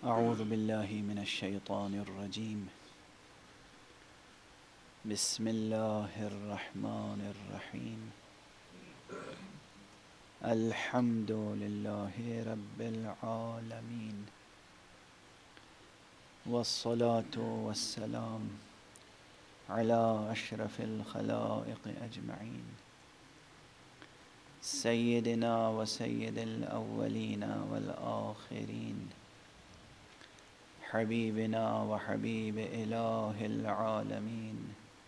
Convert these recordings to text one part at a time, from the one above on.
أعوذ بالله من الشيطان الرجيم. بسم الله الرحمن الرحيم. الحمد لله رب العالمين، والصلاة والسلام على أشرف الخلائق أجمعين، سيدنا وسيد الأولين والآخرين، حبيبنا وحبيب إله العالمين،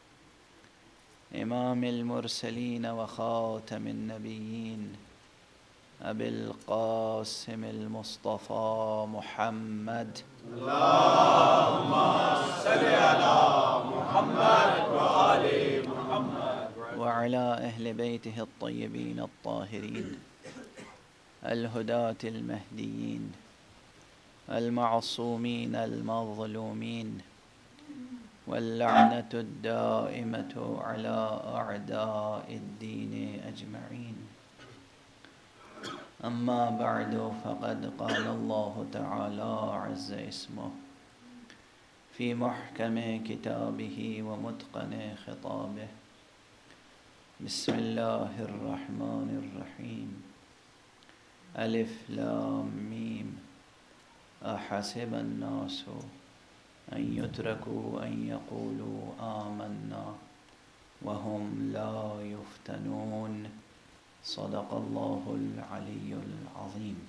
إمام المرسلين وخاتم النبيين، أبي القاسم المصطفى محمد. اللهم صل على محمد وآل محمد وعلى أهل بيته الطيبين الطاهرين الهداة المهديين المعصومين المظلومين، واللعنة الدائمة على أعداء الدين أجمعين. أما بعد، فقد قال الله تعالى عز اسمه في محكم كتابه ومتقن خطابه: بسم الله الرحمن الرحيم. ألف لام ميم. أحسب الناس أن يتركوا أن يقولوا آمنا وهم لا يفتنون. صدق الله العلي العظيم.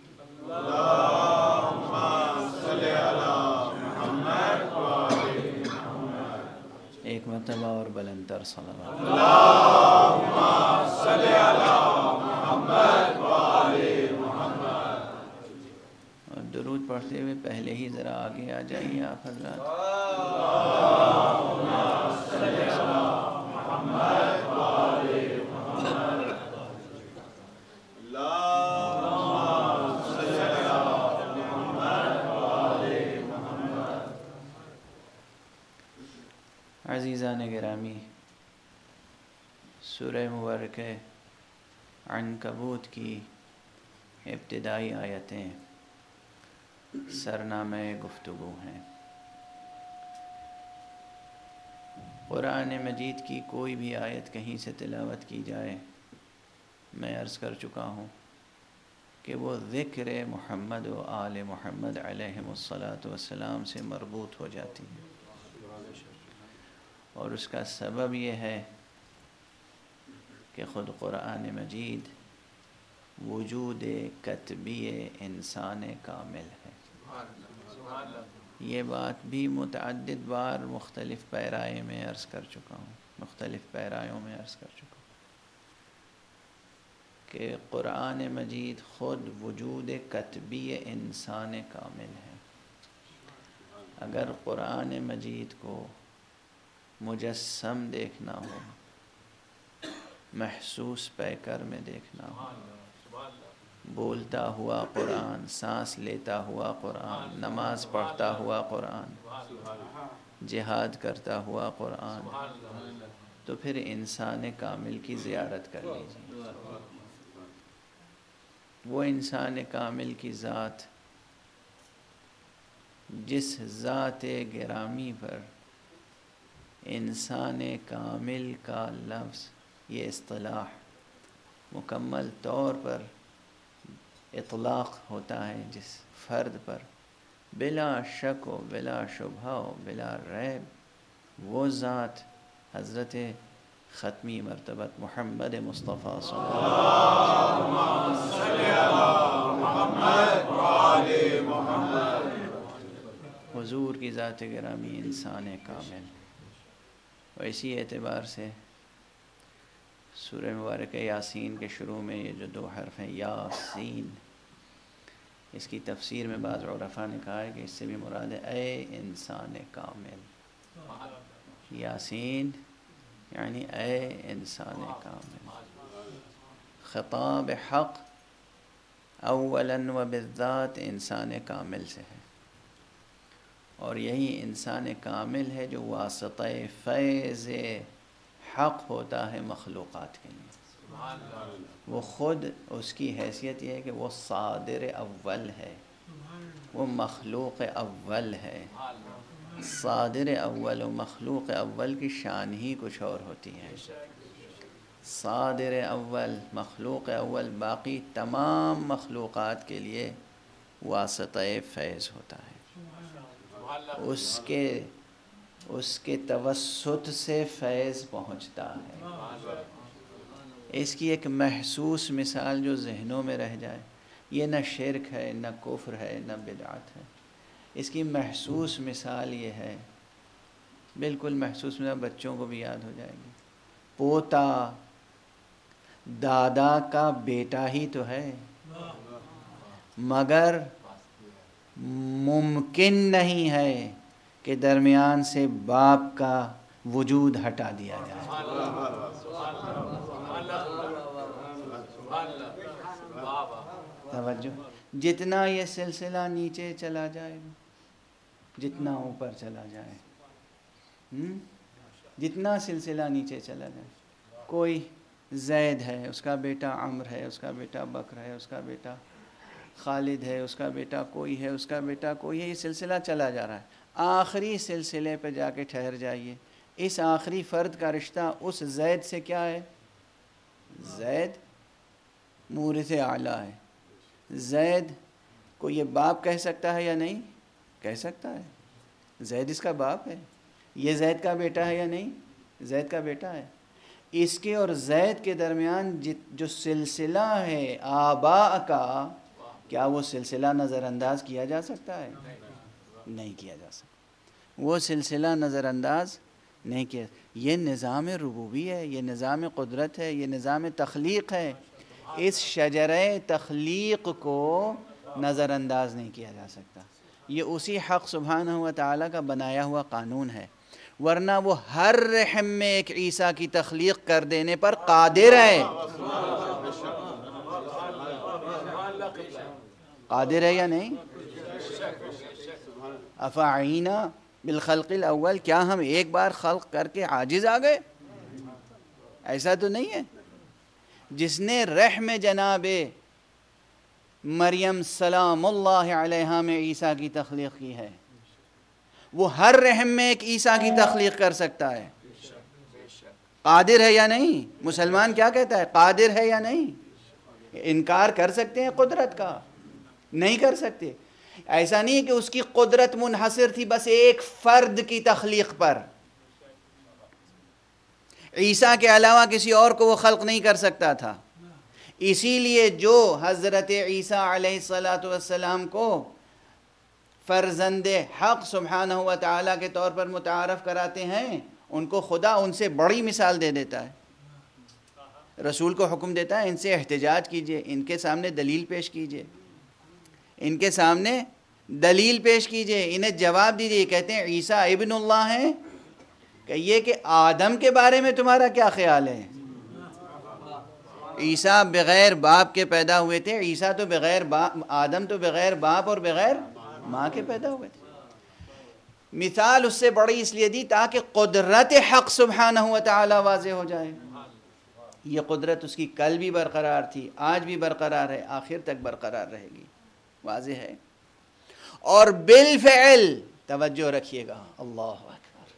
اللهم صل على محمد وآل محمد. ایک مرتبہ اور بلندتر صلوات. اللهم صل على محمد وآل محمد. اور درود پڑھتے ہوئے پہلے ہی ذرا آگے آ جائیے آپ حضرات. اللهم صل على محمد وآل محمد. اللهم صل على محمد وآل محمد. عزیزان گرامی، سورہ مبارکہ عنکبوت کی ابتدائی آیتیں سرنامہ گفتگو ہیں. قرآن مجید کی کوئی بھی آیت کہیں سے تلاوت کی جائے، میں عرض کر چکا ہوں کہ وہ ذکر محمد و آل محمد علیہم الصلاۃ والسلام سے مربوط ہو جاتی ہے، اور اس کا سبب یہ ہے کہ خود قرآن مجید وجود کتبی انسان کامل ہے. یہ بات بھی متعدد بار مختلف پیرائے میں عرض کر چکا ہوں، مختلف پیرایوں میں عرض کر چکا ہوں کہ قرآن مجید خود وجود کتبی انسان کامل ہے. اگر قرآن مجید کو مجسم دیکھنا ہو، محسوس پیکر میں دیکھنا ہو، بولتا ہوا قرآن، سانس لیتا ہوا قرآن، نماز پڑھتا ہوا قرآن، جہاد کرتا ہوا قرآن، تو پھر انسان کامل کی زیارت کر لیجیے. وہ انسان کامل کی ذات جس ذات گرامی پر انسان کامل کا لفظ، یہ اصطلاح مکمل طور پر اطلاق ہوتا ہے، جس فرد پر بلا شک و بلا شبہ و بلا ریب وہ ذات حضرت ختمی مرتبت محمد مصطفیٰ صلی اللہ علیہ وسلم حضور کی ذات گرامی انسان کامل. اور اسی اعتبار سے سورہ مبارکہ یاسین کے شروع میں یہ جو 2 حرف ہیں یاسین، اس کی تفسیر میں بعض عرفاء نے کہا ہے کہ اس سے بھی مراد ہے اے انسان کامل. یاسین یعنی اے انسان کامل. خطاب حق اولاً و بالذات انسان کامل سے ہے، اور یہی انسان کامل ہے جو واسطہ فیض حق ہوتا ہے مخلوقات کے لیے. وہ خود اس کی حیثیت یہ ہے کہ وہ صادر اول ہے، وہ مخلوق اول ہے. صادر اول و مخلوق اول کی شان ہی کچھ اور ہوتی ہے. صادر اول، مخلوق اول، باقی تمام مخلوقات کے لیے واسطہ فیض ہوتا ہے. اس کے توسط سے فیض پہنچتا ہے. اس کی ایک محسوس مثال جو ذہنوں میں رہ جائے، یہ نہ شرک ہے، نہ کفر ہے، نہ بدعت ہے. اس کی محسوس مثال یہ ہے، بالکل محسوس مثال بچوں کو بھی یاد ہو جائے گی. پوتا دادا کا بیٹا ہی تو ہے، مگر ممکن نہیں ہے کہ درمیان سے باپ کا وجود ہٹا دیا جائے. توجہ، جتنا یہ سلسلہ نیچے چلا جائے، جتنا اوپر چلا جائے، جتنا سلسلہ نیچے چلا جائے، کوئی زید ہے، اس کا بیٹا عمرو ہے، اس کا بیٹا بکر ہے، اس کا بیٹا خالد ہے، اس کا بیٹا کوئی ہے، اس کا بیٹا کوئی ہے، یہ سلسلہ چلا جا رہا ہے. آخری سلسلے پہ جا کے ٹھہر جائیے. اس آخری فرد کا رشتہ اس زید سے کیا ہے؟ زید مورث اعلیٰ ہے. زید کو یہ باپ کہہ سکتا ہے یا نہیں؟ کہہ سکتا ہے. زید اس کا باپ ہے. یہ زید کا بیٹا ہے یا نہیں؟ زید کا بیٹا ہے. اس کے اور زید کے درمیان جو سلسلہ ہے آباء کا، کیا وہ سلسلہ نظر انداز کیا جا سکتا ہے؟ نہیں کیا جا سکتا. وہ سلسلہ نظر انداز نہیں کیا. یہ نظام ربوبی ہے، یہ نظام قدرت ہے، یہ نظام تخلیق ہے. اس شجرہ تخلیق کو نظر انداز نہیں کیا جا سکتا. یہ اسی حق سبحانہ و تعالیٰ کا بنایا ہوا قانون ہے، ورنہ وہ ہر رحم میں ایک عیسیٰ کی تخلیق کر دینے پر قادر ہے. قادر ہے یا نہیں؟ افعینا بالخلق الاول، کیا ہم ایک بار خلق کر کے عاجز آ گئے؟ ایسا تو نہیں ہے. جس نے رحم جناب مریم سلام اللہ علیہا میں عیسیٰ کی تخلیق کی ہے، وہ ہر رحم میں ایک عیسیٰ کی تخلیق کر سکتا ہے. قادر ہے یا نہیں؟ مسلمان کیا کہتا ہے؟ قادر ہے یا نہیں؟ انکار کر سکتے ہیں قدرت کا؟ نہیں کر سکتے. ایسا نہیں ہے کہ اس کی قدرت منحصر تھی بس ایک فرد کی تخلیق پر. عیسیٰ کے علاوہ کسی اور کو وہ خلق نہیں کر سکتا تھا. اسی لیے جو حضرت عیسیٰ علیہ السلام کو فرزند حق سبحانہ و تعالیٰ کے طور پر متعارف کراتے ہیں، ان کو خدا ان سے بڑی مثال دے دیتا ہے. رسول کو حکم دیتا ہے ان سے احتجاج کیجئے، ان کے سامنے دلیل پیش کیجئے، ان کے سامنے دلیل پیش کیجئے، انہیں جواب دیجئے. کہتے ہیں عیسیٰ ابن اللہ ہیں. کہیے کہ آدم کے بارے میں تمہارا کیا خیال ہے؟ عیسیٰ بغیر باپ کے پیدا ہوئے تھے. عیسیٰ تو بغیر باپ، آدم تو بغیر باپ اور بغیر ماں کے پیدا ہوئے تھے. مثال اس سے بڑی اس لیے دی تاکہ قدرت حق سبحانہ و تعالی واضح ہو جائے. یہ قدرت اس کی کل بھی برقرار تھی، آج بھی برقرار ہے، آخر تک برقرار رہے گی. واضح ہے. اور بالفعل توجہ رکھیے گا، اللہ اکبر،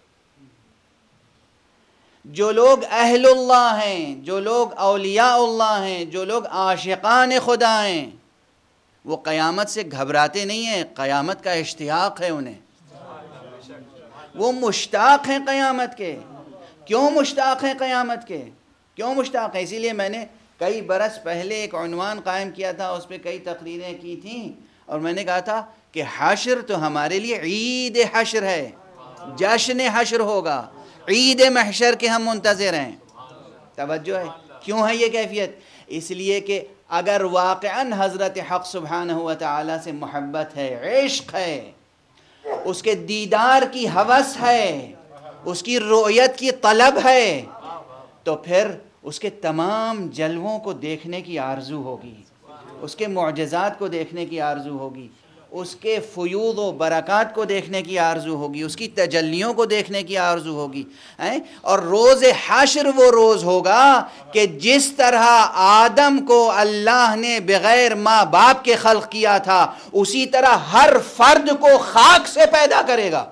جو لوگ اہل اللہ ہیں، جو لوگ اولیاء اللہ ہیں، جو لوگ عاشقان خدا ہیں، وہ قیامت سے گھبراتے نہیں ہیں. قیامت کا اشتیاق ہے انہیں. وہ مشتاق ہیں قیامت کے. کیوں مشتاق ہیں قیامت کے؟ کیوں مشتاق ہیں؟ اسی لیے میں نے کئی برس پہلے ایک عنوان قائم کیا تھا، اس پہ کئی تقریریں کی تھیں، اور میں نے کہا تھا کہ حشر تو ہمارے لیے عید حشر ہے، جشن حشر ہوگا، عید محشر کے ہم منتظر ہیں. توجہ ہے. کیوں ہے یہ کیفیت؟ اس لیے کہ اگر واقعاً حضرت حق سبحانہ و تعالیٰ سے محبت ہے، عشق ہے، اس کے دیدار کی ہوس ہے، اس کی رؤیت کی طلب ہے، تو پھر اس کے تمام جلووں کو دیکھنے کی آرزو ہوگی، اس کے معجزات کو دیکھنے کی آرزو ہوگی، اس کے فیوض و برکات کو دیکھنے کی آرزو ہوگی، اس کی تجلیوں کو دیکھنے کی آرزو ہوگی، اور روز حشر وہ روز ہوگا کہ جس طرح آدم کو اللہ نے بغیر ماں باپ کے خلق کیا تھا، اسی طرح ہر فرد کو خاک سے پیدا کرے گا۔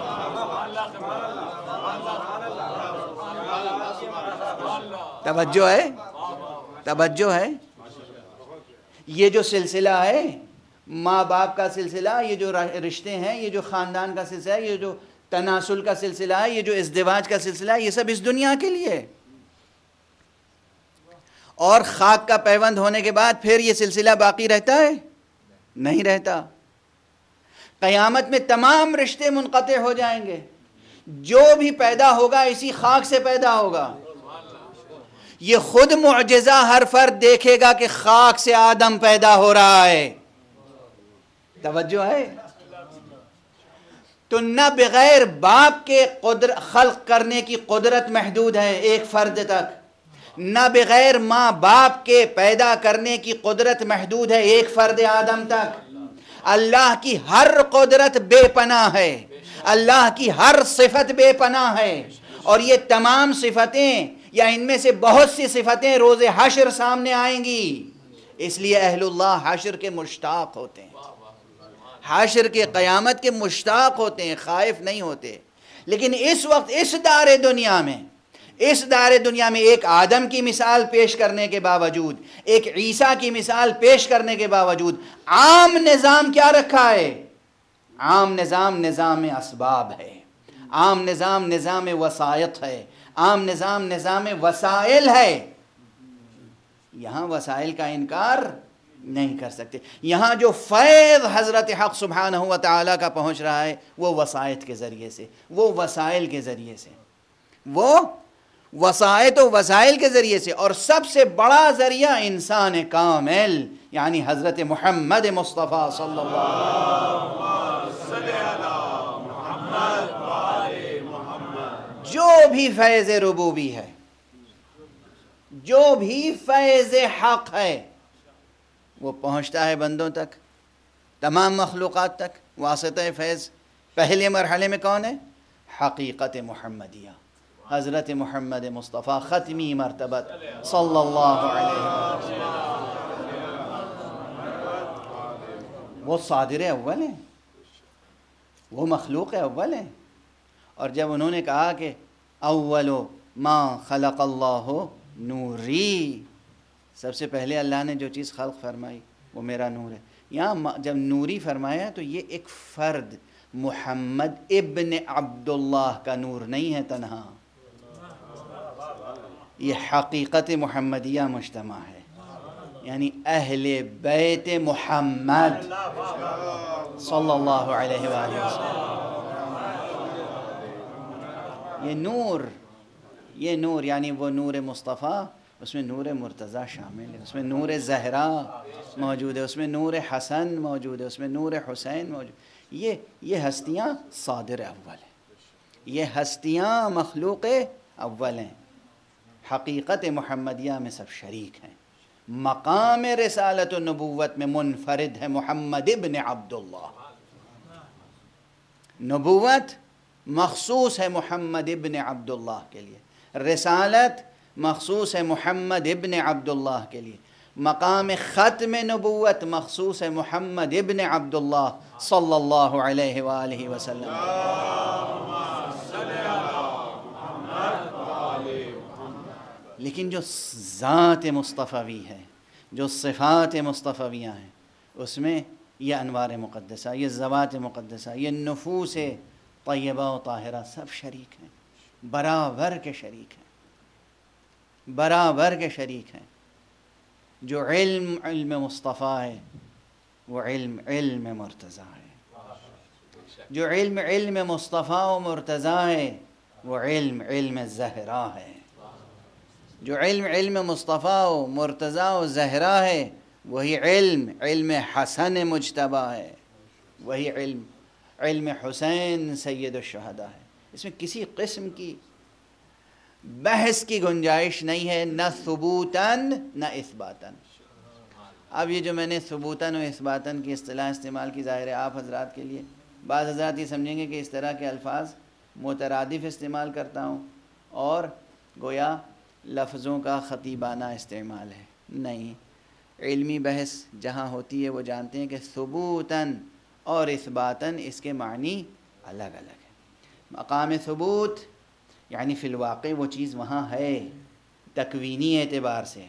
توجہ ہے، توجہ ہے۔ یہ جو سلسلہ ہے، ماں باپ کا سلسلہ، یہ جو رشتے ہیں، یہ جو خاندان کا سلسلہ ہے، یہ جو تناسل کا سلسلہ ہے، یہ جو ازدواج کا سلسلہ ہے، یہ سب اس دنیا کے لیے ہے۔ اور خاک کا پیوند ہونے کے بعد پھر یہ سلسلہ باقی رہتا ہے؟ نہیں رہتا۔ قیامت میں تمام رشتے منقطع ہو جائیں گے، جو بھی پیدا ہوگا اسی خاک سے پیدا ہوگا۔ یہ خود معجزہ ہر فرد دیکھے گا کہ خاک سے آدم پیدا ہو رہا ہے۔ توجہ ہے؟ تو نہ بغیر باپ کے خلق کرنے کی قدرت محدود ہے ایک فرد تک، نہ بغیر ماں باپ کے پیدا کرنے کی قدرت محدود ہے ایک فرد آدم تک۔ اللہ کی ہر قدرت بے پناہ ہے، اللہ کی ہر صفت بے پناہ ہے، اور یہ تمام صفتیں یا ان میں سے بہت سی صفتیں روز حشر سامنے آئیں گی۔ اس لیے اہل اللہ حشر کے مشتاق ہوتے ہیں، حشر کے قیامت کے مشتاق ہوتے ہیں، خائف نہیں ہوتے۔ لیکن اس وقت اس دار دنیا میں ایک آدم کی مثال پیش کرنے کے باوجود، ایک عیسیٰ کی مثال پیش کرنے کے باوجود، عام نظام کیا رکھا ہے؟ عام نظام نظام اسباب ہے، عام نظام نظام وسائط ہے، عام نظام وسائل ہے۔ یہاں وسائل کا انکار نہیں کر سکتے۔ یہاں جو فیض حضرت حق سبحانہ و تعالیٰ کا پہنچ رہا ہے وہ وسائط کے ذریعے سے، وہ وسائل کے ذریعے سے، وہ وسائط و وسائل کے ذریعے سے۔ اور سب سے بڑا ذریعہ انسان کامل یعنی حضرت محمد مصطفیٰ صلی اللہ جو بھی فیض ربوبی ہے، جو بھی فیض حق ہے، وہ پہنچتا ہے بندوں تک، تمام مخلوقات تک۔ واسطہ فیض پہلے مرحلے میں کون ہے؟ حقیقت محمدیہ، حضرت محمد مصطفیٰ ختمی مرتبت صلی اللہ علیہ وسلم۔ وہ صادر اول ہیں، وہ مخلوق اول ہیں۔ اور جب انہوں نے کہا کہ اول ما خلق اللہ نوری، سب سے پہلے اللہ نے جو چیز خلق فرمائی وہ میرا نور ہے، یہاں جب نوری فرمایا تو یہ ایک فرد محمد ابن عبداللہ کا نور نہیں ہے تنہا، یہ حقیقت محمدیہ مجتمع ہے، یعنی اہل بیت محمد صلی اللہ علیہ وآلہ وسلم۔ یہ نور یعنی وہ نور مصطفیٰ، اس میں نور مرتضیٰ شامل ہے، اس میں نور زہرا موجود ہے، اس میں نور حسن موجود ہے، اس میں نور حسین موجود۔ یہ ہستیاں صادر اول ہیں، یہ ہستیاں مخلوق اول ہیں، حقیقت محمدیہ میں سب شریک ہیں۔ مقام رسالت و نبوت میں منفرد ہے محمد ابن عبداللہ، نبوت مخصوص ہے محمد ابن عبداللہ کے لیے، رسالت مخصوص ہے محمد ابن عبداللہ کے لیے، مقام ختم نبوت مخصوص ہے محمد ابن عبداللہ صلی اللہ علیہ وآلہ وسلم۔ لیکن جو ذات مصطفی ہے، جو صفات مصطفیہ ہیں، اس میں یہ انوار مقدسہ، یہ ذوات مقدسہ، یہ نفوس طیبہ و طاہرہ سب شریک ہیں، برابر کے شریک ہیں، برابر کے شریک ہیں۔ جو علم مصطفیٰ ہے وہ علم مرتضیٰ ہے، جو علم مصطفیٰ و مرتضیٰ ہے وہ علم زہرا ہے، جو علم مصطفیٰ و مرتضیٰ و زہرا ہے وہی علم حسن مجتبیٰ ہے، وہی علم حسین سید الشہداء ہے۔ اس میں کسی قسم کی بحث کی گنجائش نہیں ہے، نہ ثبوتاً نہ اثباتاً۔ اب یہ جو میں نے ثبوتاً و اثباتاً کی اصطلاح استعمال کی، ظاہر ہے آپ حضرات کے لیے، بعض حضرات یہ سمجھیں گے کہ اس طرح کے الفاظ مترادف استعمال کرتا ہوں اور گویا لفظوں کا خطیبانہ استعمال ہے۔ نہیں، علمی بحث جہاں ہوتی ہے وہ جانتے ہیں کہ ثبوتاً اور اثباتاً اس کے معنی الگ الگ ہیں۔ مقام ثبوت یعنی فی الواقع وہ چیز وہاں ہے، تکوینی اعتبار سے،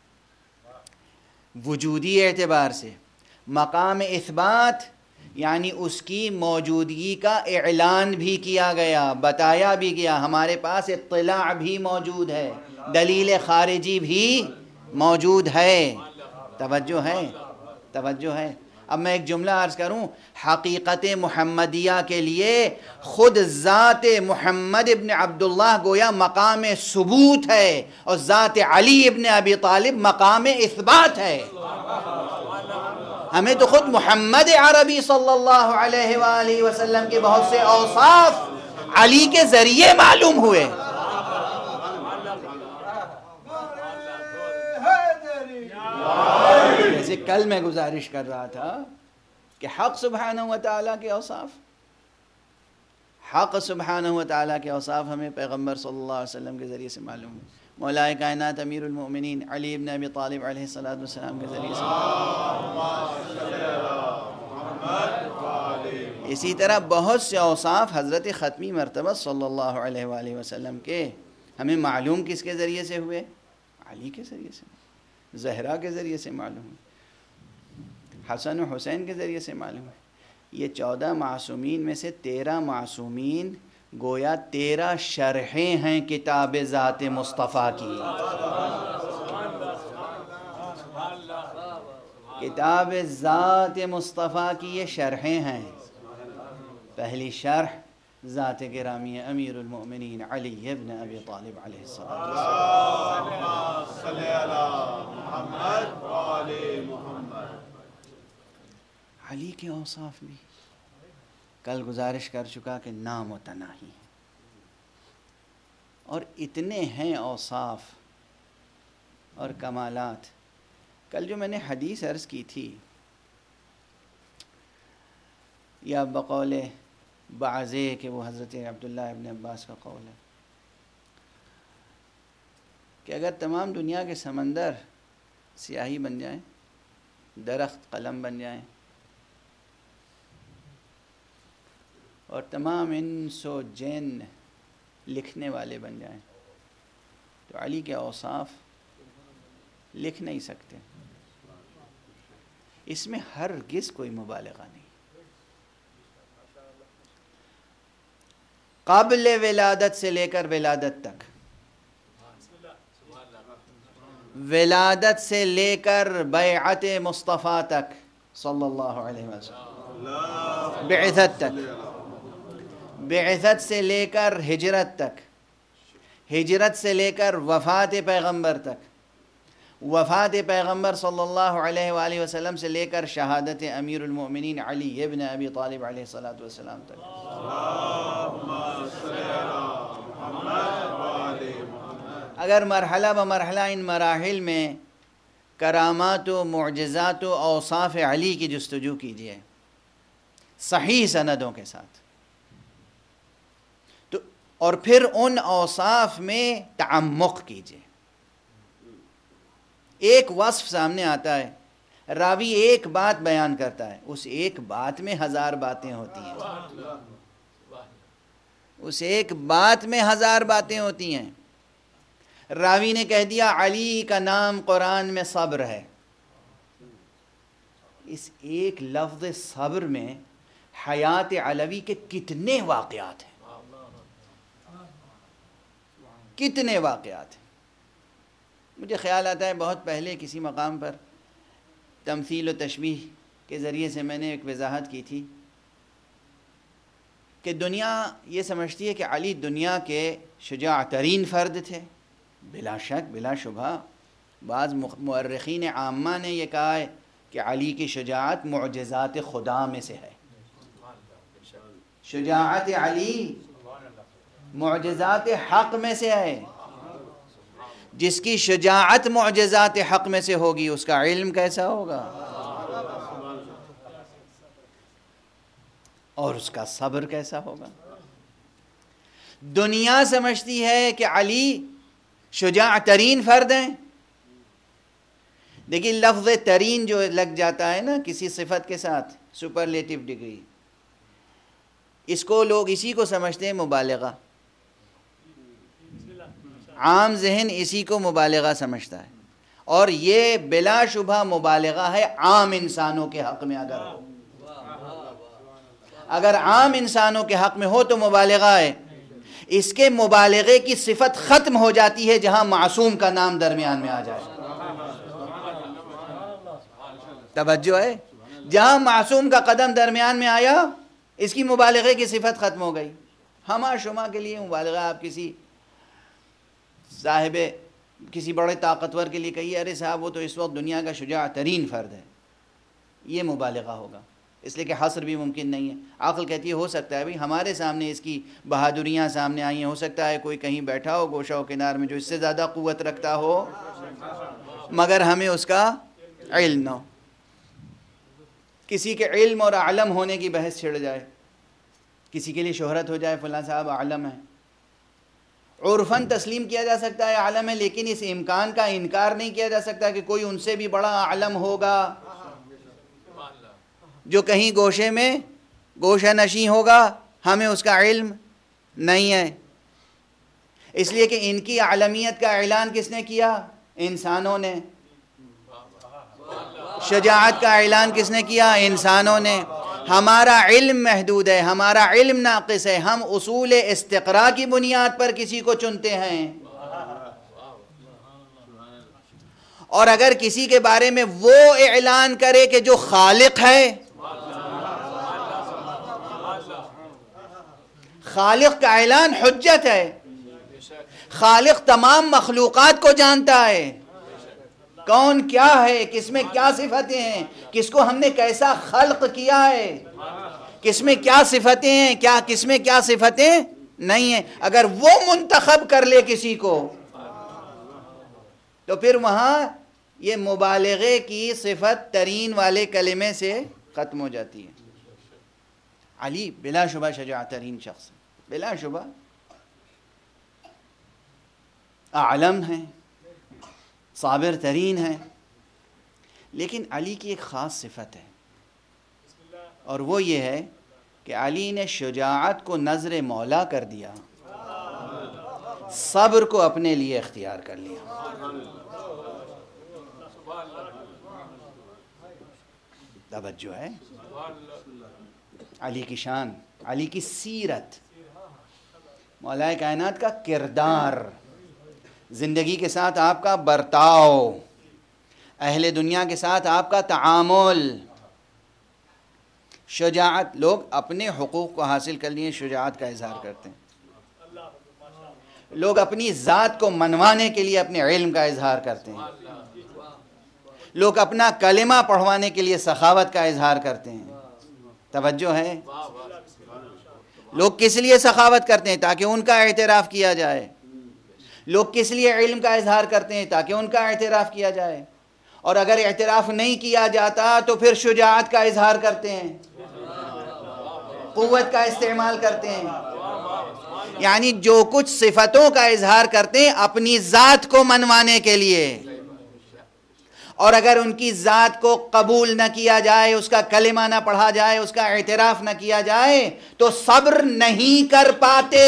وجودی اعتبار سے۔ مقام اثبات یعنی اس کی موجودگی کا اعلان بھی کیا گیا، بتایا بھی گیا، ہمارے پاس اطلاع بھی موجود ہے، دلیل خارجی بھی موجود ہے۔ توجہ ہے، توجہ ہے۔ اب میں ایک جملہ عرض کروں، حقیقت محمدیہ کے لیے خود ذات محمد ابن عبداللہ گویا مقام ثبوت ہے، اور ذات علی ابن ابی طالب مقام اثبات ہے۔ ہمیں تو خود محمد عربی صلی اللہ علیہ وآلہ وسلم کے بہت سے اوصاف علی کے ذریعے معلوم ہوئے۔ جیسے کل میں گزارش کر رہا تھا کہ حق سبحانہ وتعالیٰ کے اوصاف، حق سبحانہ وتعالیٰ کے اوصاف ہمیں پیغمبر صلی اللہ علیہ وسلم کے ذریعے سے معلوم ہوئے، مولا کائنات امیر المؤمنین علی ابن ابی طالب علیہ السلام کے ذریعے سے۔ اسی طرح بہت سے اوصاف حضرت ختمی مرتبہ صلی اللہ علیہ وآلہ وسلم کے ہمیں معلوم کس کے ذریعے سے ہوئے؟ علی کے ذریعے سے، زہرا کے ذریعے سے معلوم ہوئے، حسن و حسین کے ذریعے سے معلوم ہے۔ یہ 14 معصومین میں سے 13 معصومین گویا 13 شرحیں ہیں کتاب ذات مصطفیٰ کی۔ کتاب ذات مصطفیٰ کی یہ شرحیں ہیں۔ پہلی شرح ذات گرامی امیر المؤمنین علی ابن ابی طالب علیہ السلام۔ علی کے اوصاف بھی کل گزارش کر چکا کہ نامتناہی ہیں، اور اتنے ہیں اوصاف اور کمالات۔ کل جو میں نے حدیث عرض کی تھی، یا بقول بعضے کہ وہ حضرت عبداللہ ابن عباس کا قول ہے کہ اگر تمام دنیا کے سمندر سیاہی بن جائیں، درخت قلم بن جائیں، اور تمام انس و جن لکھنے والے بن جائیں، تو علی کے اوصاف لکھ نہیں سکتے۔ اس میں ہرگز کوئی مبالغہ نہیں۔ قبل ولادت سے لے کر ولادت تک، ولادت سے لے کر بیعت مصطفیٰ تک صلی اللہ علیہ وسلم، بعثت تک، بعثت سے لے کر ہجرت تک، ہجرت سے لے کر وفات پیغمبر تک، وفات پیغمبر صلی اللہ علیہ وآلہ وسلم سے لے کر شہادت امیر المؤمنین علی ابن ابی طالب علیہ السلام تک۔ اگر مرحلہ بمرحلہ ان مراحل میں کرامات و معجزات و اوصاف علی کی جستجو کیجیے صحیح سندوں کے ساتھ، تو اور پھر ان اوصاف میں تعمق کیجیے۔ ایک وصف سامنے آتا ہے، راوی ایک بات بیان کرتا ہے، اس ایک بات میں 1000 باتیں ہوتی ہیں، اس ایک بات میں 1000 باتیں ہوتی ہیں۔ راوی نے کہہ دیا علی کا نام قرآن میں صبر ہے، اس ایک لفظ صبر میں حیات علوی کے کتنے واقعات ہیں، کتنے واقعات ہیں۔ مجھے خیال آتا ہے بہت پہلے کسی مقام پر تمثیل و تشبیہ کے ذریعے سے میں نے ایک وضاحت کی تھی کہ دنیا یہ سمجھتی ہے کہ علی دنیا کے شجاع ترین فرد تھے، بلا شک بلا شبہ۔ بعض مورخین عامہ نے یہ کہا ہے کہ علی کی شجاعت معجزات خدا میں سے ہے، شجاعت علی معجزات حق میں سے ہے۔ جس کی شجاعت معجزات حق میں سے ہوگی اس کا علم کیسا ہوگا اور اس کا صبر کیسا ہوگا؟ دنیا سمجھتی ہے کہ علی شجاع ترین فرد ہیں. دیکھیے لفظ ترین جو لگ جاتا ہے نا کسی صفت کے ساتھ، سپرلیٹو ڈگری، اس کو لوگ اسی کو سمجھتے ہیں مبالغہ. عام ذہن اسی کو مبالغہ سمجھتا ہے، اور یہ بلا شبہ مبالغہ ہے عام انسانوں کے حق میں. اگر عام انسانوں کے حق میں ہو تو مبالغہ ہے. اس کے مبالغے کی صفت ختم ہو جاتی ہے جہاں معصوم کا نام درمیان میں آ جائے. توجہ ہے؟ جہاں معصوم کا قدم درمیان میں آیا اس کی مبالغے کی صفت ختم ہو گئی. ہما شما کے لیے مبالغہ، آپ کسی صاحب کسی بڑے طاقتور کے لیے کہیے ارے صاحب وہ تو اس وقت دنیا کا شجاع ترین فرد ہے، یہ مبالغہ ہوگا، اس لیے کہ حصر بھی ممکن نہیں ہے. عقل کہتی ہے ہو سکتا ہے بھئی ہمارے سامنے اس کی بہادریاں سامنے آئی ہیں، ہو سکتا ہے کوئی کہیں بیٹھا ہو گوشہ و کنار میں جو اس سے زیادہ قوت رکھتا ہو، مگر ہمیں اس کا علم نہ ہو. کسی کے علم اور عالم ہونے کی بحث چھڑ جائے، کسی کے لیے شہرت ہو جائے فلاں صاحب عالم ہے، عرفاً تسلیم کیا جا سکتا ہے عالم ہے، لیکن اس امکان کا انکار نہیں کیا جا سکتا کہ کوئی ان سے بھی بڑا عالم ہوگا جو کہیں گوشے میں گوشہ نشیں ہوگا، ہمیں اس کا علم نہیں ہے. اس لیے کہ ان کی عالمیت کا اعلان کس نے کیا؟ انسانوں نے. شجاعت کا اعلان کس نے کیا؟ انسانوں نے. ہمارا علم محدود ہے، ہمارا علم ناقص ہے، ہم اصول استقراء کی بنیاد پر کسی کو چنتے ہیں. اور اگر کسی کے بارے میں وہ اعلان کرے کہ جو خالق ہے، خالق کا اعلان حجت ہے. خالق تمام مخلوقات کو جانتا ہے، کون کیا ہے، کس میں کیا صفتیں ہیں، کس کو ہم نے کیسا خلق کیا ہے، کس میں کیا صفتیں ہیں، کس میں کیا صفتیں نہیں ہیں. اگر وہ منتخب کر لے کسی کو تو پھر وہاں یہ مبالغے کی صفت ترین والے کلمے سے ختم ہو جاتی ہے. علی بلا شبہ شجاع ترین شخص، بلا شبہ عالم ہیں، صابر ترین ہیں، لیکن علی کی ایک خاص صفت ہے، اور وہ یہ ہے کہ علی نے شجاعت کو نظر مولا کر دیا، صبر کو اپنے لیے اختیار کر لیا. توجہ ہے؟ علی کی شان، علی کی سیرت، مولا کائنات کا کردار، زندگی کے ساتھ آپ کا برتاؤ، اہل دنیا کے ساتھ آپ کا تعامل، شجاعت. لوگ اپنے حقوق کو حاصل کر لیے شجاعت کا اظہار کرتے ہیں، لوگ اپنی ذات کو منوانے کے لیے اپنے علم کا اظہار کرتے ہیں، لوگ اپنا کلمہ پڑھوانے کے لیے سخاوت کا اظہار کرتے ہیں. توجہ ہے؟ لوگ کس لیے سخاوت کرتے ہیں؟ تاکہ ان کا اعتراف کیا جائے. لوگ کس لیے علم کا اظہار کرتے ہیں؟ تاکہ ان کا اعتراف کیا جائے. اور اگر اعتراف نہیں کیا جاتا تو پھر شجاعت کا اظہار کرتے ہیں، قوت کا استعمال کرتے ہیں. یعنی جو کچھ صفتوں کا اظہار کرتے ہیں اپنی ذات کو منوانے کے لیے، اور اگر ان کی ذات کو قبول نہ کیا جائے، اس کا کلمہ نہ پڑھا جائے، اس کا اعتراف نہ کیا جائے تو صبر نہیں کر پاتے.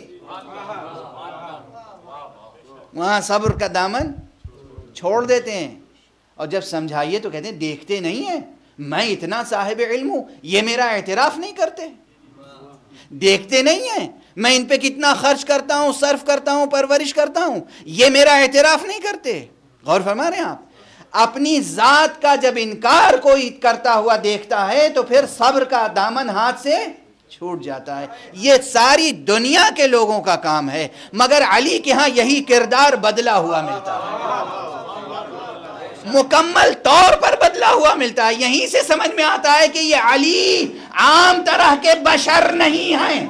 وہاں صبر کا دامن چھوڑ دیتے ہیں، اور جب سمجھائیے تو کہتے ہیں دیکھتے نہیں ہیں میں اتنا صاحب علم ہوں، یہ میرا اعتراف نہیں کرتے. دیکھتے نہیں ہیں میں ان پہ کتنا خرچ کرتا ہوں، صرف کرتا ہوں، پرورش کرتا ہوں، یہ میرا اعتراف نہیں کرتے. غور فرما رہے ہیں آپ؟ اپنی ذات کا جب انکار کوئی کرتا ہوا دیکھتا ہے تو پھر صبر کا دامن ہاتھ سے چھوٹ جاتا ہے. یہ ساری دنیا کے لوگوں کا کام ہے، مگر علی کے ہاں یہی کردار بدلا ہوا ملتا ہے، مکمل طور پر بدلا ہوا ملتا ہے. یہیں سے سمجھ میں آتا ہے کہ یہ علی عام طرح کے بشر نہیں ہیں.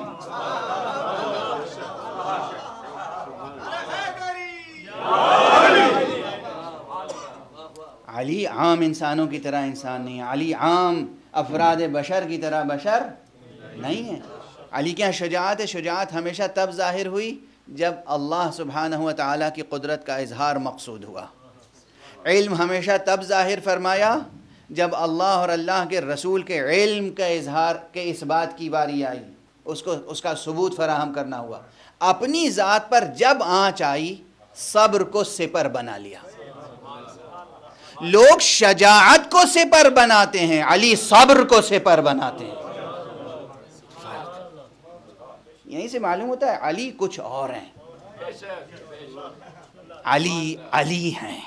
علی عام انسانوں کی طرح انسان نہیں ہے، علی عام افراد بشر کی طرح بشر نہیں ہے۔ علی کیا شجاعت ہے؟ شجاعت ہمیشہ تب ظاہر ہوئی جب اللہ سبحانہ و تعالیٰ کی قدرت کا اظہار مقصود ہوا۔ علم ہمیشہ تب ظاہر فرمایا جب اللہ اور اللہ کے رسول کے علم کا اظہار کے اس بات کی باری آئی، اس کا ثبوت فراہم کرنا ہوا۔ اپنی ذات پر جب آنچ آئی صبر کو سپر بنا لیا۔ لوگ شجاعت کو سپر بناتے ہیں، علی صبر کو سپر بناتے ہیں۔ یہیں سے معلوم ہوتا ہے علی کچھ اور ہیں، علی علی ہیں،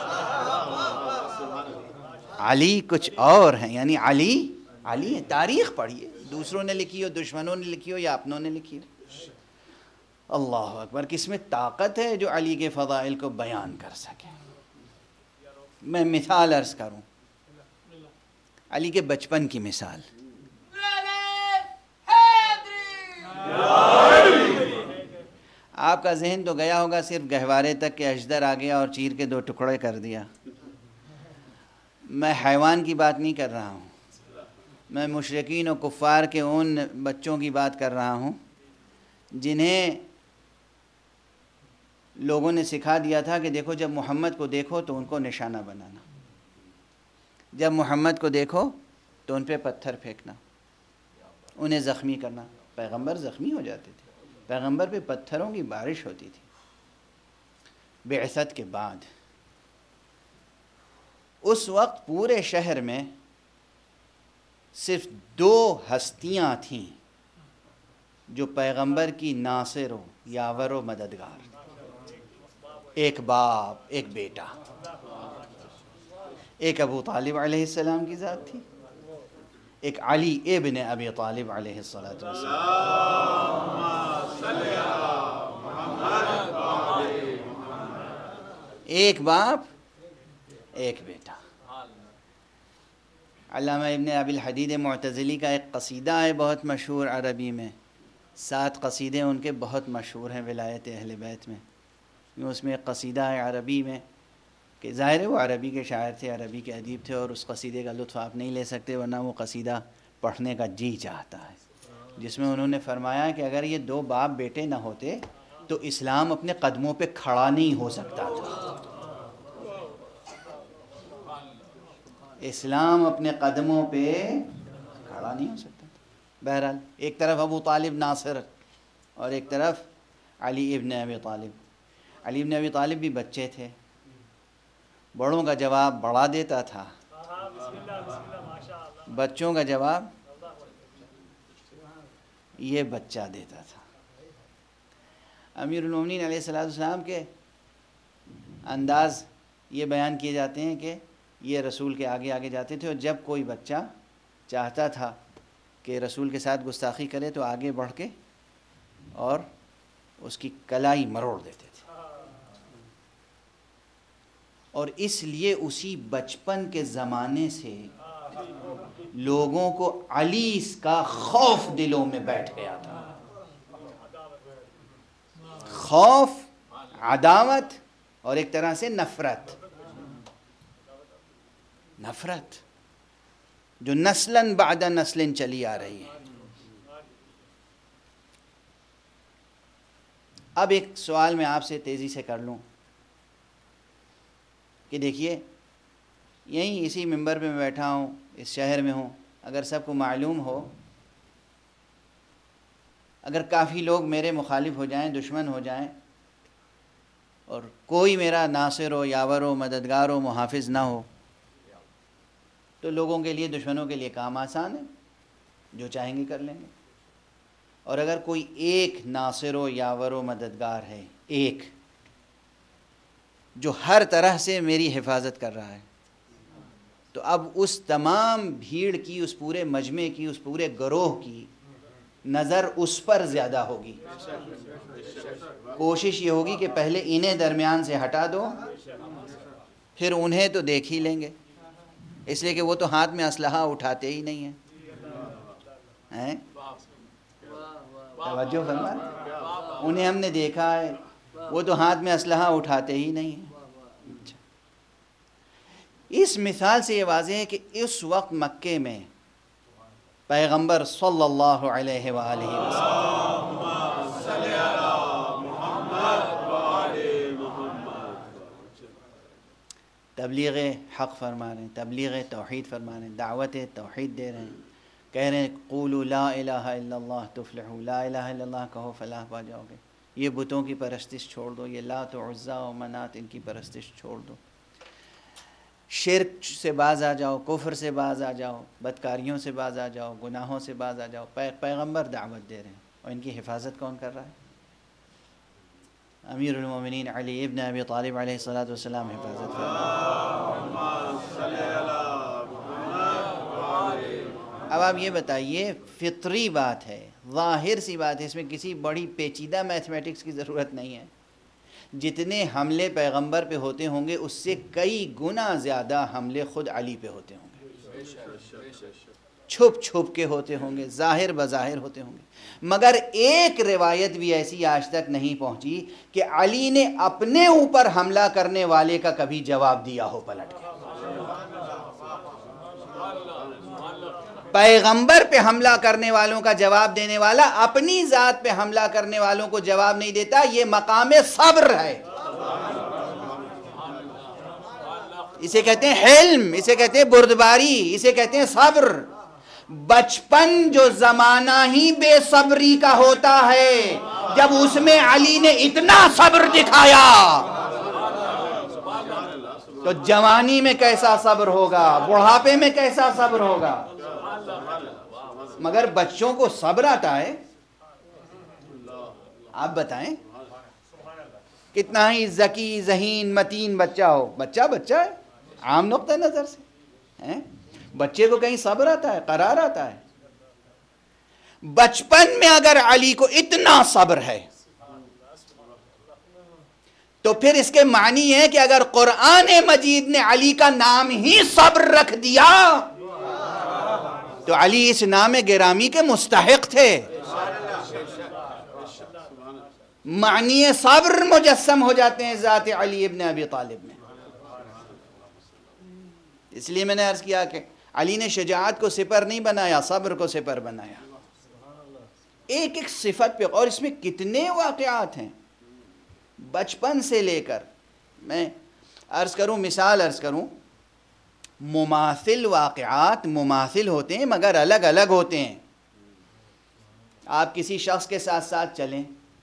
علی کچھ اور ہیں، یعنی علی علی ہے۔ تاریخ پڑھیے، دوسروں نے لکھی ہو، دشمنوں نے لکھی ہو یا اپنوں نے لکھی ہو۔ اللہ اکبر، کس میں طاقت ہے جو علی کے فضائل کو بیان کر سکے۔ میں مثال عرض کروں، علی کے بچپن کی مثال۔ آپ کا ذہن تو گیا ہوگا صرف گہوارے تک کہ اژدر آ گیا اور چیر کے 2 ٹکڑے کر دیا۔ میں حیوان کی بات نہیں کر رہا ہوں، میں مشرکین و کفار کے ان بچوں کی بات کر رہا ہوں جنہیں لوگوں نے سکھا دیا تھا کہ دیکھو جب محمد کو دیکھو تو ان کو نشانہ بنانا، جب محمد کو دیکھو تو ان پہ پتھر پھینکنا، انہیں زخمی کرنا۔ پیغمبر زخمی ہو جاتے تھے، پیغمبر پہ پتھروں کی بارش ہوتی تھی۔ بعثت کے بعد اس وقت پورے شہر میں صرف 2 ہستیاں تھیں جو پیغمبر کی ناصر و یاور و مددگار، ایک باپ ایک بیٹا۔ ایک ابو طالب علیہ السلام کی ذات تھی، ایک علی ابن ابی طالب علیہ السلام۔ ایک باپ ایک بیٹا۔ علامہ ابن ابی الحدید معتزلی کا ایک قصیدہ ہے بہت مشہور عربی میں، 7 قصیدے ان کے بہت مشہور ہیں ولایت اہل بیت میں۔ اس میں ایک قصیدہ ہے عربی میں کہ ظاہر ہے وہ عربی کے شاعر تھے، عربی کے ادیب تھے، اور اس قصیدے کا لطف آپ نہیں لے سکتے ورنہ وہ قصیدہ پڑھنے کا جی چاہتا ہے، جس میں انہوں نے فرمایا کہ اگر یہ 2 باپ بیٹے نہ ہوتے تو اسلام اپنے قدموں پہ کھڑا نہیں ہو سکتا تھا۔ اسلام اپنے قدموں پہ کھڑا نہیں ہو سکتا تھا۔ بہرحال ایک طرف ابو طالب ناصر اور ایک طرف علی ابن ابی طالب۔ علی ابن ابی طالب بھی بچے تھے، بڑوں کا جواب بڑا دیتا تھا، بچوں کا جواب یہ بچہ دیتا تھا۔ امیر المومنین علیہ السلام کے انداز یہ بیان کیے جاتے ہیں کہ یہ رسول کے آگے آگے جاتے تھے، اور جب کوئی بچہ چاہتا تھا کہ رسول کے ساتھ گستاخی کرے تو آگے بڑھ کے اور اس کی کلائی مروڑ دیتے تھے۔ اور اس لیے اسی بچپن کے زمانے سے لوگوں کو علی کا خوف دلوں میں بیٹھ گیا تھا۔ خوف، عداوت اور ایک طرح سے نفرت جو نسلاً بعد نسل چلی آ رہی ہے۔ اب ایک سوال میں آپ سے تیزی سے کر لوں کہ دیکھیے یہیں اسی منبر پہ میں بیٹھا ہوں، اس شہر میں ہوں، اگر سب کو معلوم ہو، اگر کافی لوگ میرے مخالف ہو جائیں، دشمن ہو جائیں، اور کوئی میرا ناصر و یاور و مددگار و محافظ نہ ہو، تو لوگوں کے لیے، دشمنوں کے لیے کام آسان ہے، جو چاہیں گے کر لیں گے۔ اور اگر کوئی ایک ناصر و یاور و مددگار ہے، ایک جو ہر طرح سے میری حفاظت کر رہا ہے، تو اب اس تمام بھیڑ کی، اس پورے مجمع کی، اس پورے گروہ کی نظر اس پر زیادہ ہوگی۔ کوشش یہ ہوگی کہ پہلے انہیں درمیان سے ہٹا دو، پھر انہیں تو دیکھ ہی لیں گے، اس لیے کہ وہ تو ہاتھ میں اسلحہ اٹھاتے ہی نہیں ہیں۔ توجہ فرما، انہیں ہم نے دیکھا ہے، وہ تو ہاتھ میں اسلحہ اٹھاتے ہی نہیں ہیں۔ اس مثال سے یہ واضح ہے کہ اس وقت مکے میں پیغمبر صلی اللہ علیہ وآلہ وسلم تبلیغ حق فرما رہے ہیں، تبلیغ توحید فرما رہے ہیں، دعوت توحید دے رہے ہیں، کہہ رہے ہیں قولوا لا الہ الا اللہ تفلحوا، لا الہ الا اللہ کہو فلاح پا جاؤ گے، یہ بتوں کی پرستش چھوڑ دو، یہ لات و عزا و منات ان کی پرستش چھوڑ دو، شرک سے باز آ جاؤ، کفر سے باز آ جاؤ، بدکاریوں سے باز آ جاؤ، گناہوں سے باز آ جاؤ۔ پیغمبر دعوت دے رہے ہیں، اور ان کی حفاظت کون کر رہا ہے؟ امیر المومنین علی ابن ابی طالب علیہ السلام حفاظت کر رہے ہیں۔ اب آپ یہ بتائیے، فطری بات ہے، ظاہر سی بات ہے، اس میں کسی بڑی پیچیدہ میتھمیٹکس کی ضرورت نہیں ہے، جتنے حملے پیغمبر پہ ہوتے ہوں گے اس سے کئی گنا زیادہ حملے خود علی پہ ہوتے ہوں گے، چھپ چھپ کے ہوتے ہوں گے، ظاہر بظاہر ہوتے ہوں گے، مگر ایک روایت بھی ایسی آج تک نہیں پہنچی کہ علی نے اپنے اوپر حملہ کرنے والے کا کبھی جواب دیا ہو پلٹ کے۔ پیغمبر پہ حملہ کرنے والوں کا جواب دینے والا اپنی ذات پہ حملہ کرنے والوں کو جواب نہیں دیتا، یہ مقام صبر ہے، اسے کہتے ہیں حلم، اسے کہتے ہیں بردباری، اسے کہتے ہیں صبر۔ بچپن جو زمانہ ہی بے صبری کا ہوتا ہے، جب اس میں علی نے اتنا صبر دکھایا تو جوانی میں کیسا صبر ہوگا، بڑھاپے میں کیسا صبر ہوگا۔ مگر بچوں کو صبر آتا ہے؟ آپ بتائیں، کتنا ہی ذکی ذہین متین بچہ ہو، بچہ بچہ ہے عام نقطہ نظر سے، بچے کو کہیں صبر آتا ہے، قرار آتا ہے؟ بچپن میں اگر علی کو اتنا صبر ہے تو پھر اس کے معنی ہے کہ اگر قرآن مجید نے علی کا نام ہی صبر رکھ دیا تو علی اس نام گرامی کے مستحق تھے۔ معنی صبر مجسم ہو جاتے ہیں ذات علی ابن ابی طالب میں۔ اس لیے میں نے عرض کیا کہ علی نے شجاعت کو سپر نہیں بنایا، صبر کو سپر بنایا۔ ایک ایک صفت پہ، اور اس میں کتنے واقعات ہیں بچپن سے لے کر، میں عرض کروں، مثال عرض کروں، مماثل واقعات مماثل ہوتے ہیں مگر الگ الگ ہوتے ہیں۔ آپ کسی شخص کے ساتھ ساتھ چلیں،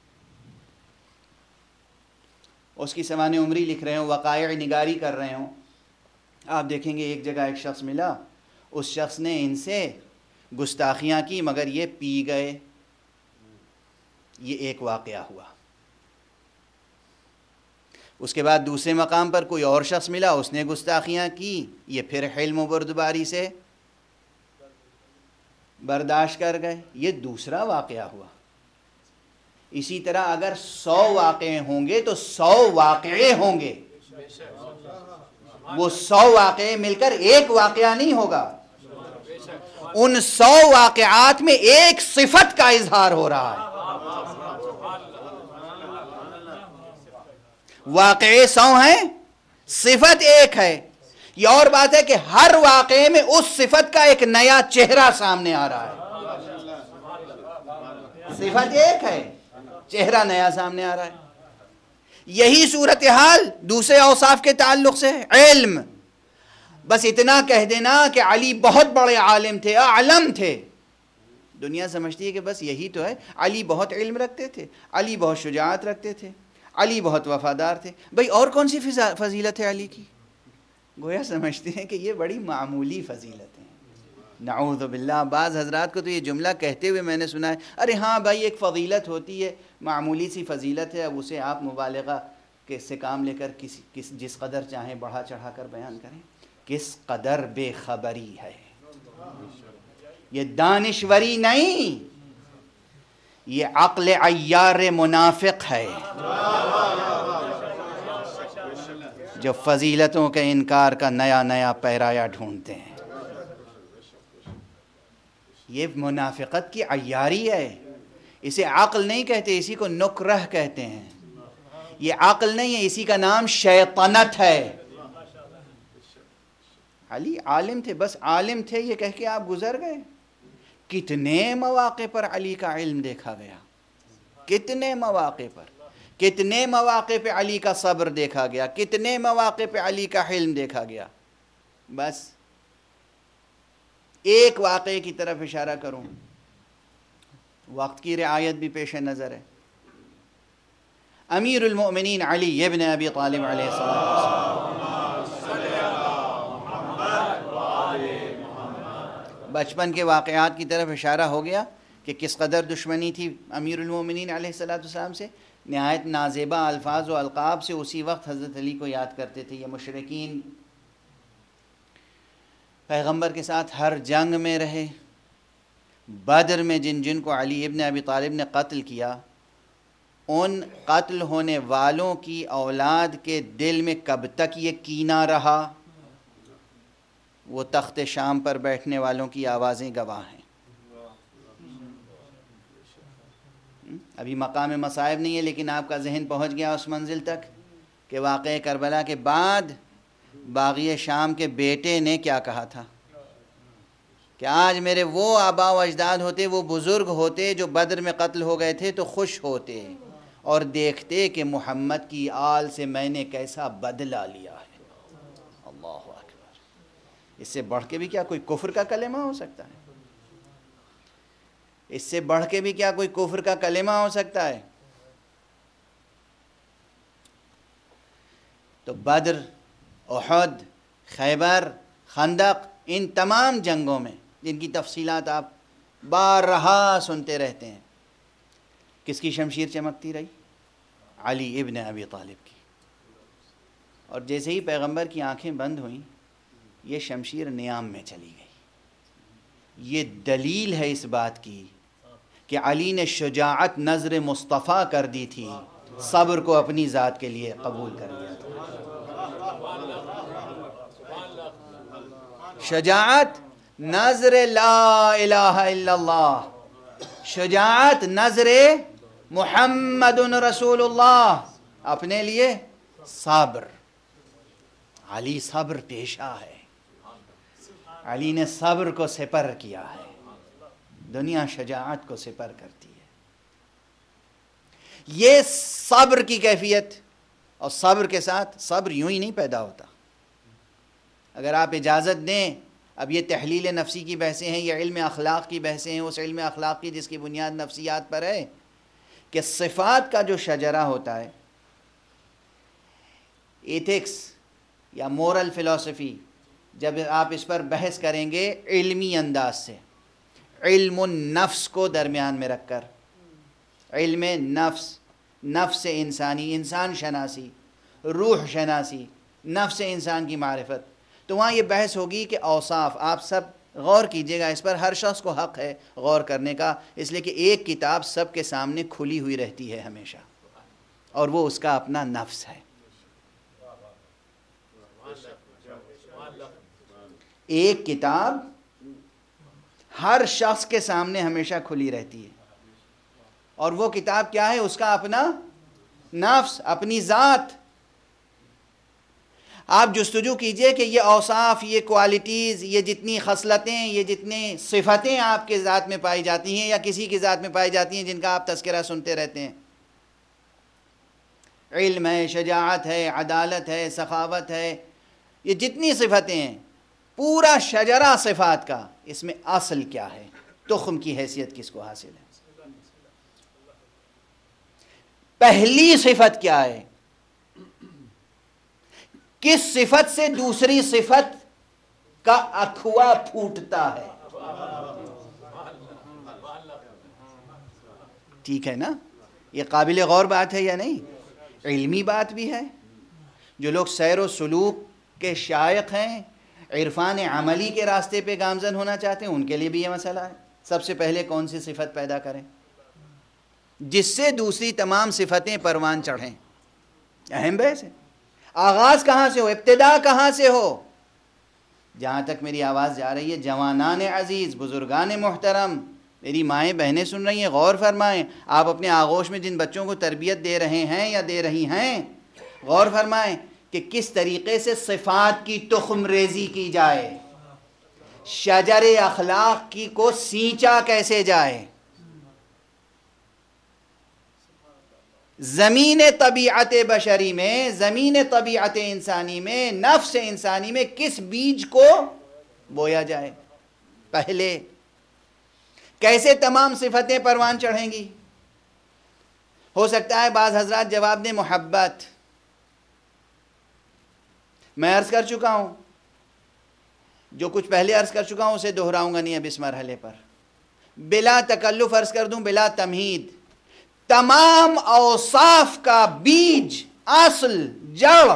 اس کی سوانح عمری لکھ رہے ہوں، وقائع نگاری کر رہے ہوں، آپ دیکھیں گے ایک جگہ ایک شخص ملا، اس شخص نے ان سے گستاخیاں کی مگر یہ پی گئے، یہ ایک واقعہ ہوا۔ اس کے بعد دوسرے مقام پر کوئی اور شخص ملا، اس نے گستاخیاں کی، یہ پھر حلم و بردباری سے برداشت کر گئے، یہ دوسرا واقعہ ہوا۔ اسی طرح اگر 100 واقعے ہوں گے تو 100 واقعے ہوں گے، وہ 100 واقعے مل کر ایک واقعہ نہیں ہوگا، ان 100 واقعات میں ایک صفت کا اظہار ہو رہا ہے۔ واقعے 100 ہیں، صفت ایک ہے۔ یہ اور بات ہے کہ ہر واقعے میں اس صفت کا ایک نیا چہرہ سامنے آ رہا ہے۔ صفت ایک ہے، چہرہ نیا سامنے آ رہا ہے۔ یہی صورتحال دوسرے اوصاف کے تعلق سے ہے۔ علم، بس اتنا کہہ دینا کہ علی بہت بڑے عالم تھے، اعلم تھے، دنیا سمجھتی ہے کہ بس یہی تو ہے۔ علی بہت علم رکھتے تھے، علی بہت شجاعت رکھتے تھے، علی بہت وفادار تھے، بھئی اور کون سی فضیلت ہے علی کی؟ گویا سمجھتے ہیں کہ یہ بڑی معمولی فضیلت ہیں۔ نعوذ باللہ، بعض حضرات کو تو یہ جملہ کہتے ہوئے میں نے سنا ہے، ارے ہاں بھائی ایک فضیلت ہوتی ہے، معمولی سی فضیلت ہے، اب اسے آپ مبالغہ سے کام لے کر جس قدر چاہیں بڑھا چڑھا کر بیان کریں۔ کس قدر بے خبری ہے، یہ دانشوری نہیں، یہ عقل عیار منافق ہے جو فضیلتوں کے انکار کا نیا نیا پیرایا ڈھونڈتے ہیں۔ یہ منافقت کی عیاری ہے، اسے عقل نہیں کہتے، اسی کو نکرہ کہتے ہیں۔ یہ عقل نہیں ہے، اسی کا نام شیطنت ہے۔ علی عالم تھے، بس عالم تھے یہ کہہ کے آپ گزر گئے؟ کتنے مواقع پر علی کا علم دیکھا گیا، کتنے مواقع پر، کتنے مواقع پہ علی کا صبر دیکھا گیا، کتنے مواقع پہ علی کا حلم دیکھا گیا۔ بس ایک واقعے کی طرف اشارہ کروں، وقت کی رعایت بھی پیش نظر ہے۔ امیر المؤمنین علی ابن ابی طالب علیہ السلام، بچپن کے واقعات کی طرف اشارہ ہو گیا کہ کس قدر دشمنی تھی امیر المومنین علیہ السلام سے۔ نہایت نازیبہ الفاظ و القاب سے اسی وقت حضرت علی کو یاد کرتے تھے۔ یہ مشرکین پیغمبر کے ساتھ ہر جنگ میں رہے، بدر میں جن کو علی ابن ابی طالب نے قتل کیا، ان قتل ہونے والوں کی اولاد کے دل میں کب تک یہ کینہ رہا، وہ تخت شام پر بیٹھنے والوں کی آوازیں گواہ ہیں۔ ابھی مقام مصائب نہیں ہے، لیکن آپ کا ذہن پہنچ گیا اس منزل تک کہ واقعہ کربلا کے بعد باغی شام کے بیٹے نے کیا کہا تھا کہ آج میرے وہ آبا و اجداد ہوتے، وہ بزرگ ہوتے جو بدر میں قتل ہو گئے تھے تو خوش ہوتے اور دیکھتے کہ محمد کی آل سے میں نے کیسا بدلہ لیا ہے۔ اللہ اکبر! اس سے بڑھ کے بھی کیا کوئی کفر کا کلمہ ہو سکتا ہے؟ اس سے بڑھ کے بھی کیا کوئی کفر کا کلمہ ہو سکتا ہے؟ تو بدر، احد، خیبر، خندق، ان تمام جنگوں میں جن کی تفصیلات آپ بارہا سنتے رہتے ہیں، کس کی شمشیر چمکتی رہی؟ علی ابن ابی طالب کی۔ اور جیسے ہی پیغمبر کی آنکھیں بند ہوئیں، یہ شمشیر نیام میں چلی گئی۔ یہ دلیل ہے اس بات کی کہ علی نے شجاعت نظر مصطفیٰ کر دی تھی، صبر کو اپنی ذات کے لیے قبول کر لیا تھا۔ شجاعت نظر لا الہ الا اللہ، شجاعت نظر محمد رسول اللہ، اپنے لیے صبر۔ علی صبر پیشہ ہے، علی نے صبر کو سپر کیا ہے، دنیا شجاعت کو سپر کرتی ہے۔ یہ صبر کی کیفیت، اور صبر کے ساتھ صبر یوں ہی نہیں پیدا ہوتا۔ اگر آپ اجازت دیں، اب یہ تحلیل نفسی کی بحثیں ہیں، یہ علم اخلاق کی بحثیں ہیں، اس علم اخلاق کی جس کی بنیاد نفسیات پر ہے، کہ صفات کا جو شجرہ ہوتا ہے، ایتھکس یا مورل فلسفی، جب آپ اس پر بحث کریں گے علمی انداز سے، علم النفس کو درمیان میں رکھ کر، علم نفس، نفس انسانی، انسان شناسی، روح شناسی، نفس انسان کی معرفت، تو وہاں یہ بحث ہوگی کہ اوصاف، آپ سب غور کیجئے گا اس پر، ہر شخص کو حق ہے غور کرنے کا، اس لیے کہ ایک کتاب سب کے سامنے کھلی ہوئی رہتی ہے ہمیشہ، اور وہ اس کا اپنا نفس ہے۔ ایک کتاب ہر شخص کے سامنے ہمیشہ کھلی رہتی ہے، اور وہ کتاب کیا ہے؟ اس کا اپنا نفس، اپنی ذات۔ آپ جستجو کیجئے کہ یہ اوصاف، یہ کوالٹیز، یہ جتنی خصلتیں، یہ جتنی صفتیں آپ کے ذات میں پائی جاتی ہیں یا کسی کی ذات میں پائی جاتی ہیں جن کا آپ تذکرہ سنتے رہتے ہیں، علم ہے، شجاعت ہے، عدالت ہے، سخاوت ہے، یہ جتنی صفتیں ہیں، پورا شجرہ صفات کا، اس میں اصل کیا ہے؟ تخم کی حیثیت کس کو حاصل ہے؟ پہلی صفت کیا ہے؟ کس صفت سے دوسری صفت کا اکھوا پھوٹتا ہے؟ ٹھیک ہے نا؟ یہ قابل غور بات ہے یا نہیں؟ علمی بات بھی ہے۔ جو لوگ سیر و سلوک کے شائق ہیں، عرفان عملی کے راستے پہ گامزن ہونا چاہتے ہیں، ان کے لیے بھی یہ مسئلہ ہے۔ سب سے پہلے کون سی صفت پیدا کریں جس سے دوسری تمام صفتیں پروان چڑھیں؟ اہم بحث ہے۔ آغاز کہاں سے ہو؟ ابتدا کہاں سے ہو؟ جہاں تک میری آواز جا رہی ہے، جوانان عزیز، بزرگان محترم، میری مائیں بہنیں سن رہی ہیں، غور فرمائیں۔ آپ اپنے آغوش میں جن بچوں کو تربیت دے رہے ہیں یا دے رہی ہیں، غور فرمائیں کہ کس طریقے سے صفات کی تخم ریزی کی جائے، شجر اخلاق کی کو سینچا کیسے جائے، زمین طبیعت بشری میں، زمین طبیعت انسانی میں، نفس انسانی میں کس بیج کو بویا جائے، پہلے کیسے تمام صفتیں پروان چڑھیں گی۔ ہو سکتا ہے بعض حضرات جواب دیں محبت، میں عرض کر چکا ہوں، جو کچھ پہلے عرض کر چکا ہوں اسے دہراؤں گا نہیں اب اس مرحلے پر، بلا تکلف عرض کر دوں، بلا تمہید، تمام اوصاف کا بیج، اصل، جڑ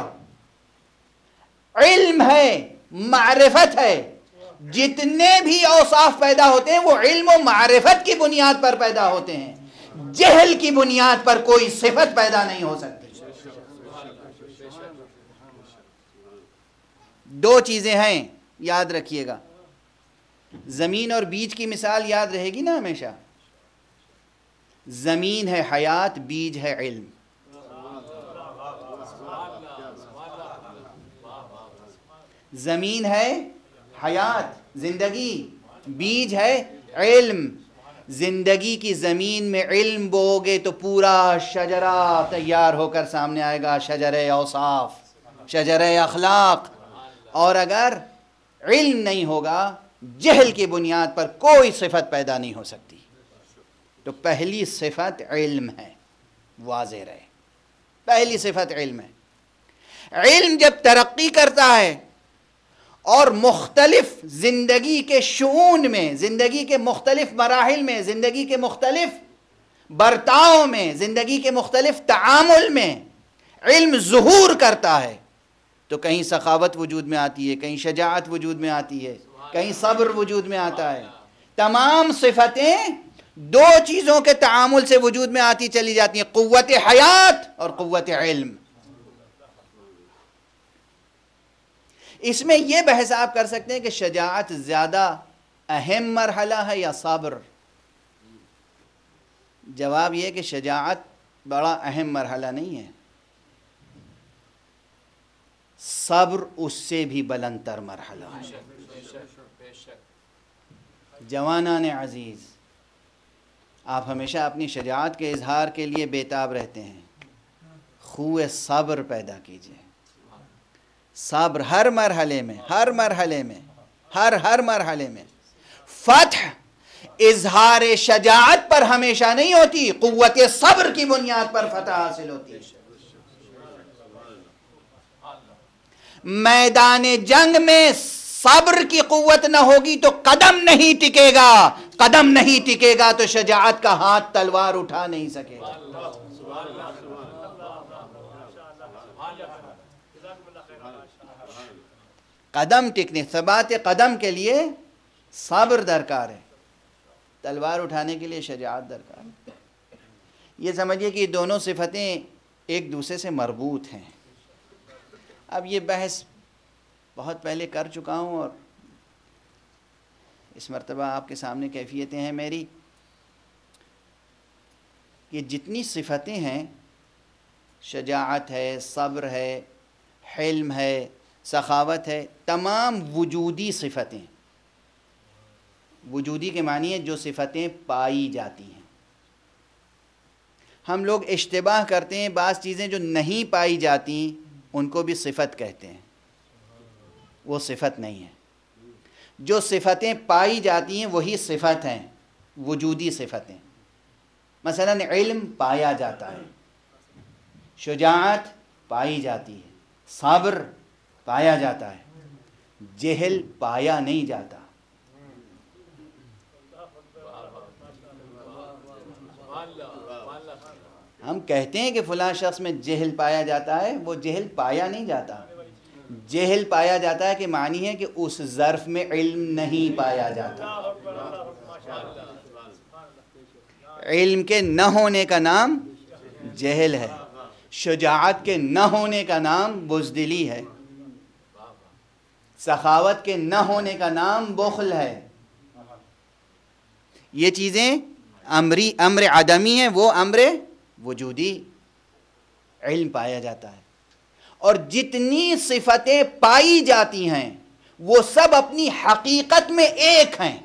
علم ہے، معرفت ہے۔ جتنے بھی اوصاف پیدا ہوتے ہیں وہ علم و معرفت کی بنیاد پر پیدا ہوتے ہیں، جہل کی بنیاد پر کوئی صفت پیدا نہیں ہو سکتی۔ دو چیزیں ہیں، یاد رکھیے گا، زمین اور بیج کی مثال یاد رہے گی نا ہمیشہ، زمین ہے حیات، بیج ہے علم۔ زمین ہے حیات، زندگی، بیج ہے علم۔ زندگی کی زمین میں علم بو گے تو پورا شجرہ تیار ہو کر سامنے آئے گا، شجرہ اوصاف، شجرہ اخلاق۔ اور اگر علم نہیں ہوگا، جہل کی بنیاد پر کوئی صفت پیدا نہیں ہو سکتی۔ تو پہلی صفت علم ہے، واضح رہے، پہلی صفت علم ہے۔ علم جب ترقی کرتا ہے اور مختلف زندگی کے شؤون میں، زندگی کے مختلف مراحل میں، زندگی کے مختلف برتاؤ میں، زندگی کے مختلف تعامل میں علم ظہور کرتا ہے تو کہیں سخاوت وجود میں آتی ہے، کہیں شجاعت وجود میں آتی ہے، کہیں صبر وجود میں آتا ہے۔ تمام صفتیں دو چیزوں کے تعامل سے وجود میں آتی چلی جاتی ہیں، قوت حیات اور قوت علم۔ اس میں یہ بحث آپ کر سکتے ہیں کہ شجاعت زیادہ اہم مرحلہ ہے یا صبر؟ جواب یہ کہ شجاعت بڑا اہم مرحلہ نہیں ہے، صبر اس سے بھی بلند تر مرحلہ ہے۔ جوانان عزیز، آپ ہمیشہ اپنی شجاعت کے اظہار کے لیے بےتاب رہتے ہیں، خوہ صبر پیدا کیجئے۔ صبر ہر مرحلے میں، ہر مرحلے میں، ہر مرحلے میں۔ فتح اظہار شجاعت پر ہمیشہ نہیں ہوتی، قوت صبر کی بنیاد پر فتح حاصل ہوتی ہے۔ میدان جنگ میں صبر کی قوت نہ ہوگی تو قدم نہیں ٹکے گا، قدم نہیں ٹکے گا تو شجاعت کا ہاتھ تلوار اٹھا نہیں سکے گا۔ قدم ٹکنے، ثبات قدم کے لیے صبر درکار ہے، تلوار اٹھانے کے لیے شجاعت درکار ہے۔ یہ سمجھیے کہ یہ دونوں صفتیں ایک دوسرے سے مربوط ہیں۔ اب یہ بحث بہت پہلے کر چکا ہوں اور اس مرتبہ آپ کے سامنے کیفیتیں ہیں میری، یہ جتنی صفتیں ہیں، شجاعت ہے، صبر ہے، حلم ہے، سخاوت ہے، تمام وجودی صفتیں۔ وجودی کے معنی ہے جو صفتیں پائی جاتی ہیں۔ ہم لوگ اشتباہ کرتے ہیں، بعض چیزیں جو نہیں پائی جاتی ان کو بھی صفت کہتے ہیں، وہ صفت نہیں ہے۔ جو صفتیں پائی جاتی ہیں وہی صفت ہیں، وجودی صفتیں۔ مثلا علم پایا جاتا ہے، شجاعت پائی جاتی ہے، صبر پایا جاتا ہے، جہل پایا نہیں جاتا۔ ہم کہتے ہیں کہ فلاں شخص میں جہل پایا جاتا ہے، وہ جہل پایا نہیں جاتا۔ جہل پایا جاتا ہے کہ معنی ہے کہ اس ظرف میں علم نہیں پایا جاتا۔ علم کے نہ ہونے کا نام جہل ہے، شجاعت کے نہ ہونے کا نام بزدلی ہے، سخاوت کے نہ ہونے کا نام بخل ہے۔ یہ چیزیں امر عدمی ہیں، وہ امر وجودی۔ علم پایا جاتا ہے اور جتنی صفتیں پائی جاتی ہیں وہ سب اپنی حقیقت میں ایک ہیں.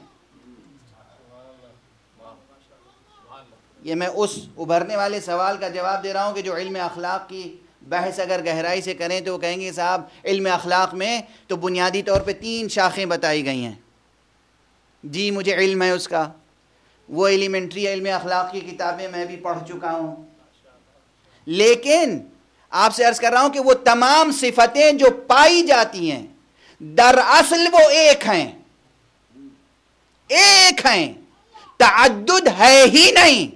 یہ میں اس ابھرنے والے سوال کا جواب دے رہا ہوں کہ جو علم اخلاق کی بحث اگر گہرائی سے کریں تو وہ کہیں گے صاحب علم اخلاق میں تو بنیادی طور پہ 3 شاخیں بتائی گئی ہیں. جی مجھے علم ہے اس کا، وہ ایلیمنٹری علم اخلاق کی کتابیں میں بھی پڑھ چکا ہوں، لیکن آپ سے عرض کر رہا ہوں کہ وہ تمام صفتیں جو پائی جاتی ہیں دراصل وہ ایک ہیں، ایک ہیں، تعدد ہے ہی نہیں.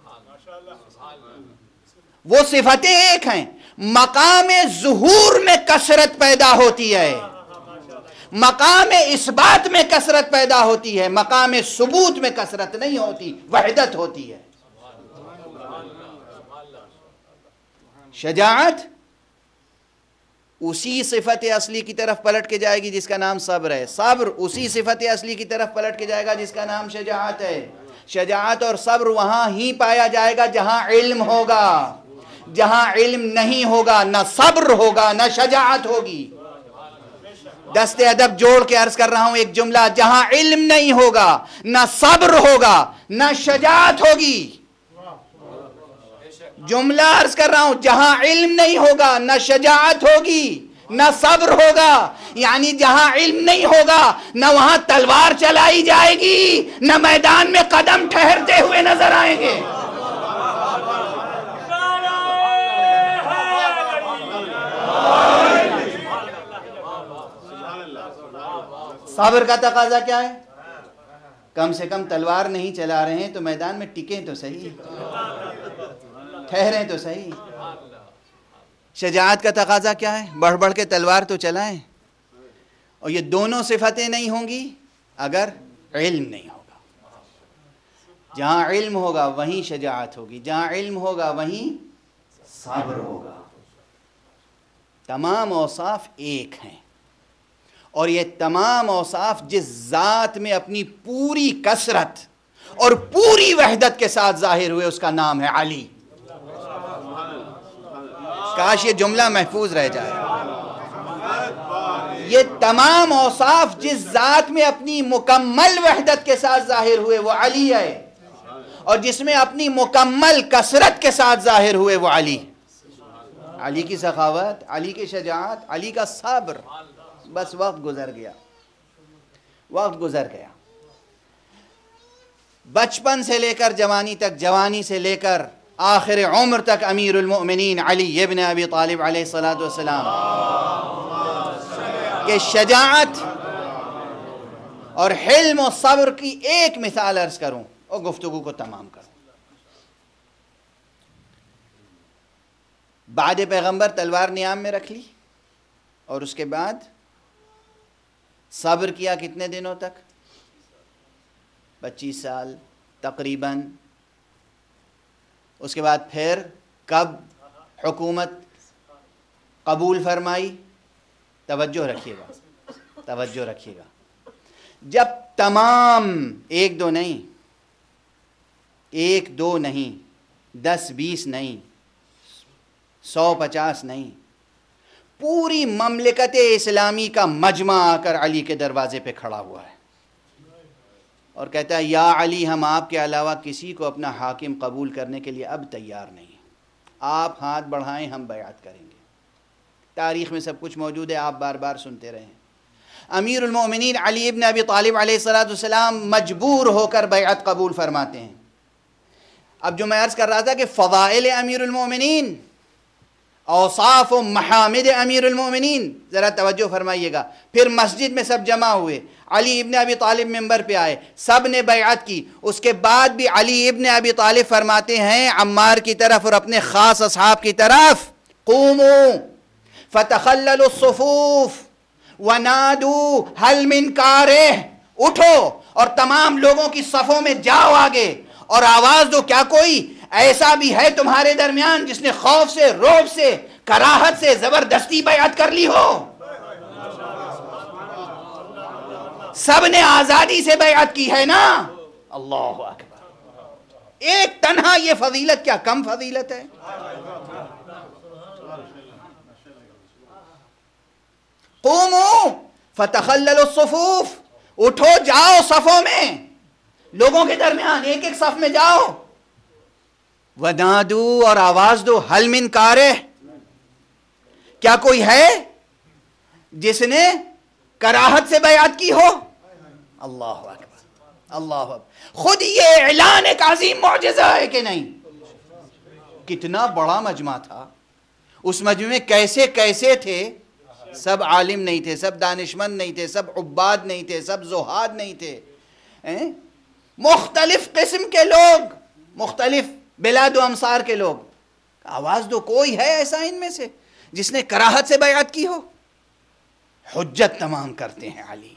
وہ صفتیں ایک ہیں. مقام ظہور میں کثرت پیدا ہوتی ہے، مقام اثبات میں کثرت پیدا ہوتی ہے، مقام ثبوت میں کثرت نہیں ہوتی، وحدت ہوتی ہے. شجاعت اسی صفت اصلی کی طرف پلٹ کے جائے گی جس کا نام صبر ہے، صبر اسی صفت اصلی کی طرف پلٹ کے جائے گا جس کا نام شجاعت ہے. شجاعت اور صبر وہاں ہی پایا جائے گا جہاں علم ہوگا. جہاں علم نہیں ہوگا نہ صبر ہوگا نہ شجاعت ہوگی. دست ادب جوڑ کے عرض کر رہا ہوں ایک جملہ، جہاں علم نہیں ہوگا نہ صبر ہوگا نہ شجاعت ہوگی. جملہ عرض کر رہا ہوں، جہاں علم نہیں ہوگا نہ شجاعت ہوگی نہ صبر ہوگا. یعنی جہاں علم نہیں ہوگا نہ وہاں تلوار چلائی جائے گی نہ میدان میں قدم ٹھہرتے ہوئے نظر آئیں گے. صبر کا تقاضا کیا ہے؟ کم سے کم تلوار نہیں چلا رہے ہیں تو میدان میں ٹکیں تو صحیح، ٹھہریں تو صحیح. شجاعت کا تقاضا کیا ہے؟ بڑھ بڑھ کے تلوار تو چلائیں. اور یہ دونوں صفتیں نہیں ہوں گی اگر علم نہیں ہوگا. جہاں علم ہوگا وہیں شجاعت ہوگی، جہاں علم ہوگا وہیں صبر ہوگا. تمام اوصاف ایک ہیں، اور یہ تمام اوصاف جس ذات میں اپنی پوری کثرت اور پوری وحدت کے ساتھ ظاہر ہوئے اس کا نام ہے علی. کاش یہ جملہ محفوظ رہ جائے. یہ تمام اوصاف جس ذات میں اپنی مکمل وحدت کے ساتھ ظاہر ہوئے وہ علی ہے، اور جس میں اپنی مکمل کثرت کے ساتھ ظاہر ہوئے وہ علی. علی کی سخاوت، علی کی شجاعت، علی کا صبر. بس وقت گزر گیا، وقت گزر گیا. بچپن سے لے کر جوانی تک، جوانی سے لے کر آخر عمر تک امیر المؤمنین علی ابن ابی طالب علیہ الصلوۃ والسلام کہ شجاعت اور حلم و صبر کی ایک مثال عرض کروں اور گفتگو کو تمام کروں. بعد پیغمبر تلوار نیام میں رکھ لی اور اس کے بعد صبر کیا کتنے دنوں تک؟ 25 سال تقریباً. اس کے بعد پھر کب حکومت قبول فرمائی؟ توجہ رکھیے گا، توجہ رکھیے گا. جب تمام 1-2 نہیں، 1-2 نہیں، 10-20 نہیں، 100-50 نہیں، پوری مملکت اسلامی کا مجمع آ کر علی کے دروازے پہ کھڑا ہوا ہے اور کہتا ہے یا علی، ہم آپ کے علاوہ کسی کو اپنا حاکم قبول کرنے کے لیے اب تیار نہیں. آپ ہاتھ بڑھائیں ہم بیعت کریں گے. تاریخ میں سب کچھ موجود ہے، آپ بار بار سنتے رہیں. امیر المؤمنین علی ابن ابی طالب علیہ السلام مجبور ہو کر بیعت قبول فرماتے ہیں. اب جو میں عرض کر رہا تھا کہ فضائل امیر المؤمنین، اوصاف و محامد امیر المؤمنین، ذرا توجہ فرمائیے گا. پھر مسجد میں سب جمع ہوئے، علی ابن ابی طالب منبر پہ آئے، سب نے بیعت کی. اس کے بعد بھی علی ابن ابی طالب فرماتے ہیں عمار کی طرف اور اپنے خاص اصحاب کی طرف، قوموا فتخللوا الصفوف ونادوا هل من کارہ، اٹھو اور تمام لوگوں کی صفوں میں جاؤ آگے اور آواز دو، کیا کوئی ایسا بھی ہے تمہارے درمیان جس نے خوف سے، رعب سے، کراہت سے زبردستی بیعت کر لی ہو؟ سب نے آزادی سے بیعت کی ہے نا. اللہ اکبر. ایک تنہا یہ فضیلت کیا کم فضیلت ہے؟ قوموا فتخللوا الصفوف، اٹھو جاؤ صفوں میں، لوگوں کے درمیان ایک ایک صف میں جاؤ. ونادو، اور آواز دو، حل من کارہ، کیا کوئی ہے جس نے کراہت سے بیعت کی ہو؟ اللہ اکبر، اللہ اکبر. خود یہ اعلان ایک عظیم معجزہ ہے کہ نہیں؟ کتنا بڑا مجمع تھا، اس مجمع میں کیسے کیسے تھے؟ سب عالم نہیں تھے، سب دانشمند نہیں تھے، سب عباد نہیں تھے، سب زہاد نہیں تھے، مختلف قسم کے لوگ، مختلف بلاد و امصار کے لوگ. آواز دو، کوئی ہے ایسا ان میں سے جس نے کراہت سے بیعت کی ہو؟ حجت تمام کرتے ہیں علی.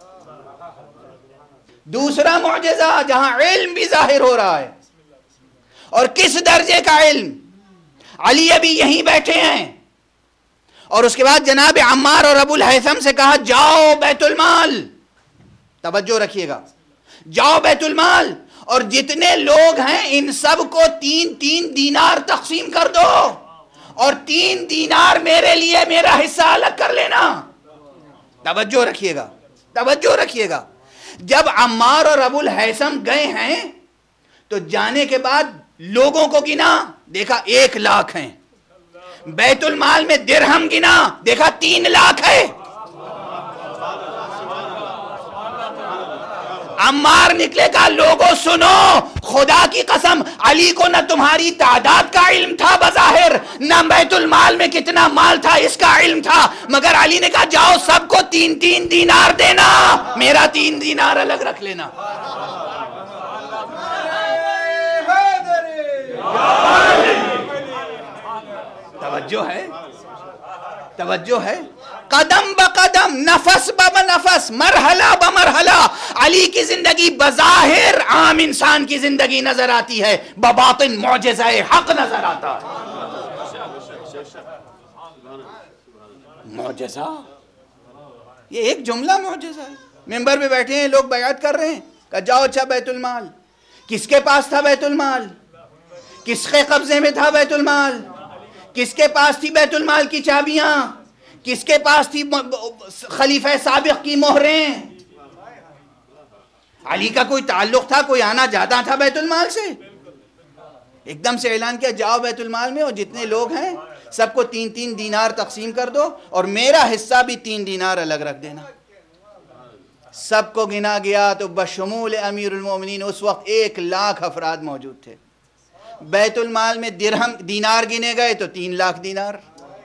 دوسرا معجزہ جہاں علم بھی ظاہر ہو رہا ہے، اور کس درجے کا علم. علی ابھی یہیں بیٹھے ہیں، اور اس کے بعد جناب عمار اور ابو الہیثم سے کہا جاؤ بیت المال. توجہ رکھیے گا، جاؤ بیت المال، اور جتنے لوگ ہیں ان سب کو 3 دینار تقسیم کر دو، اور 3 دینار میرے لیے میرا حصہ الگ کر لینا. توجہ رکھیے گا، توجہ رکھیے گا. جب عمار اور ابو الہیثم گئے ہیں تو جانے کے بعد لوگوں کو گنا، دیکھا 1 لاکھ ہیں. بیت المال میں درہم گنا، دیکھا 3 لاکھ ہے. عمار نکلے کا لوگوں سنو، خدا کی قسم علی کو نہ تمہاری تعداد کا علم تھا بظاہر، نہ بیت المال میں کتنا مال تھا اس کا علم تھا، مگر علی نے کہا جاؤ سب کو 3 دینار دینا، میرا 3 دینار الگ رکھ لینا. توجہ ہے، توجہ ہے. قدم بقدم، نفس بنفس، مرحلہ بمرحلہ علی کی زندگی بظاہر عام انسان کی زندگی نظر آتی ہے، بباطن معجزہ حق نظر آتا ہے. معجزہ، یہ ایک جملہ معجزہ ہے. ممبر پہ بیٹھے ہیں لوگ بیعت کر رہے ہیں، کہا جاؤ اچھا بیت المال. کس کے پاس تھا بیت المال؟ کس کے قبضے میں تھا بیت المال؟ کس کے پاس تھی بیت المال کی چابیاں؟ کس کے پاس تھی خلیفہ سابق کی مہریں؟ علی کا کوئی تعلق تھا، کوئی آنا جاتا تھا بیت المال سے؟ ایک دم سے اعلان کیا جاؤ بیت المال میں، اور جتنے لوگ ہیں سب کو 3 دینار تقسیم کر دو، اور میرا حصہ بھی 3 دینار الگ رکھ دینا. سب کو گنا گیا تو بشمول امیر المومنین اس وقت 1 لاکھ افراد موجود تھے. بیت المال میں درہم دینار گنے گئے تو 3 لاکھ دینار.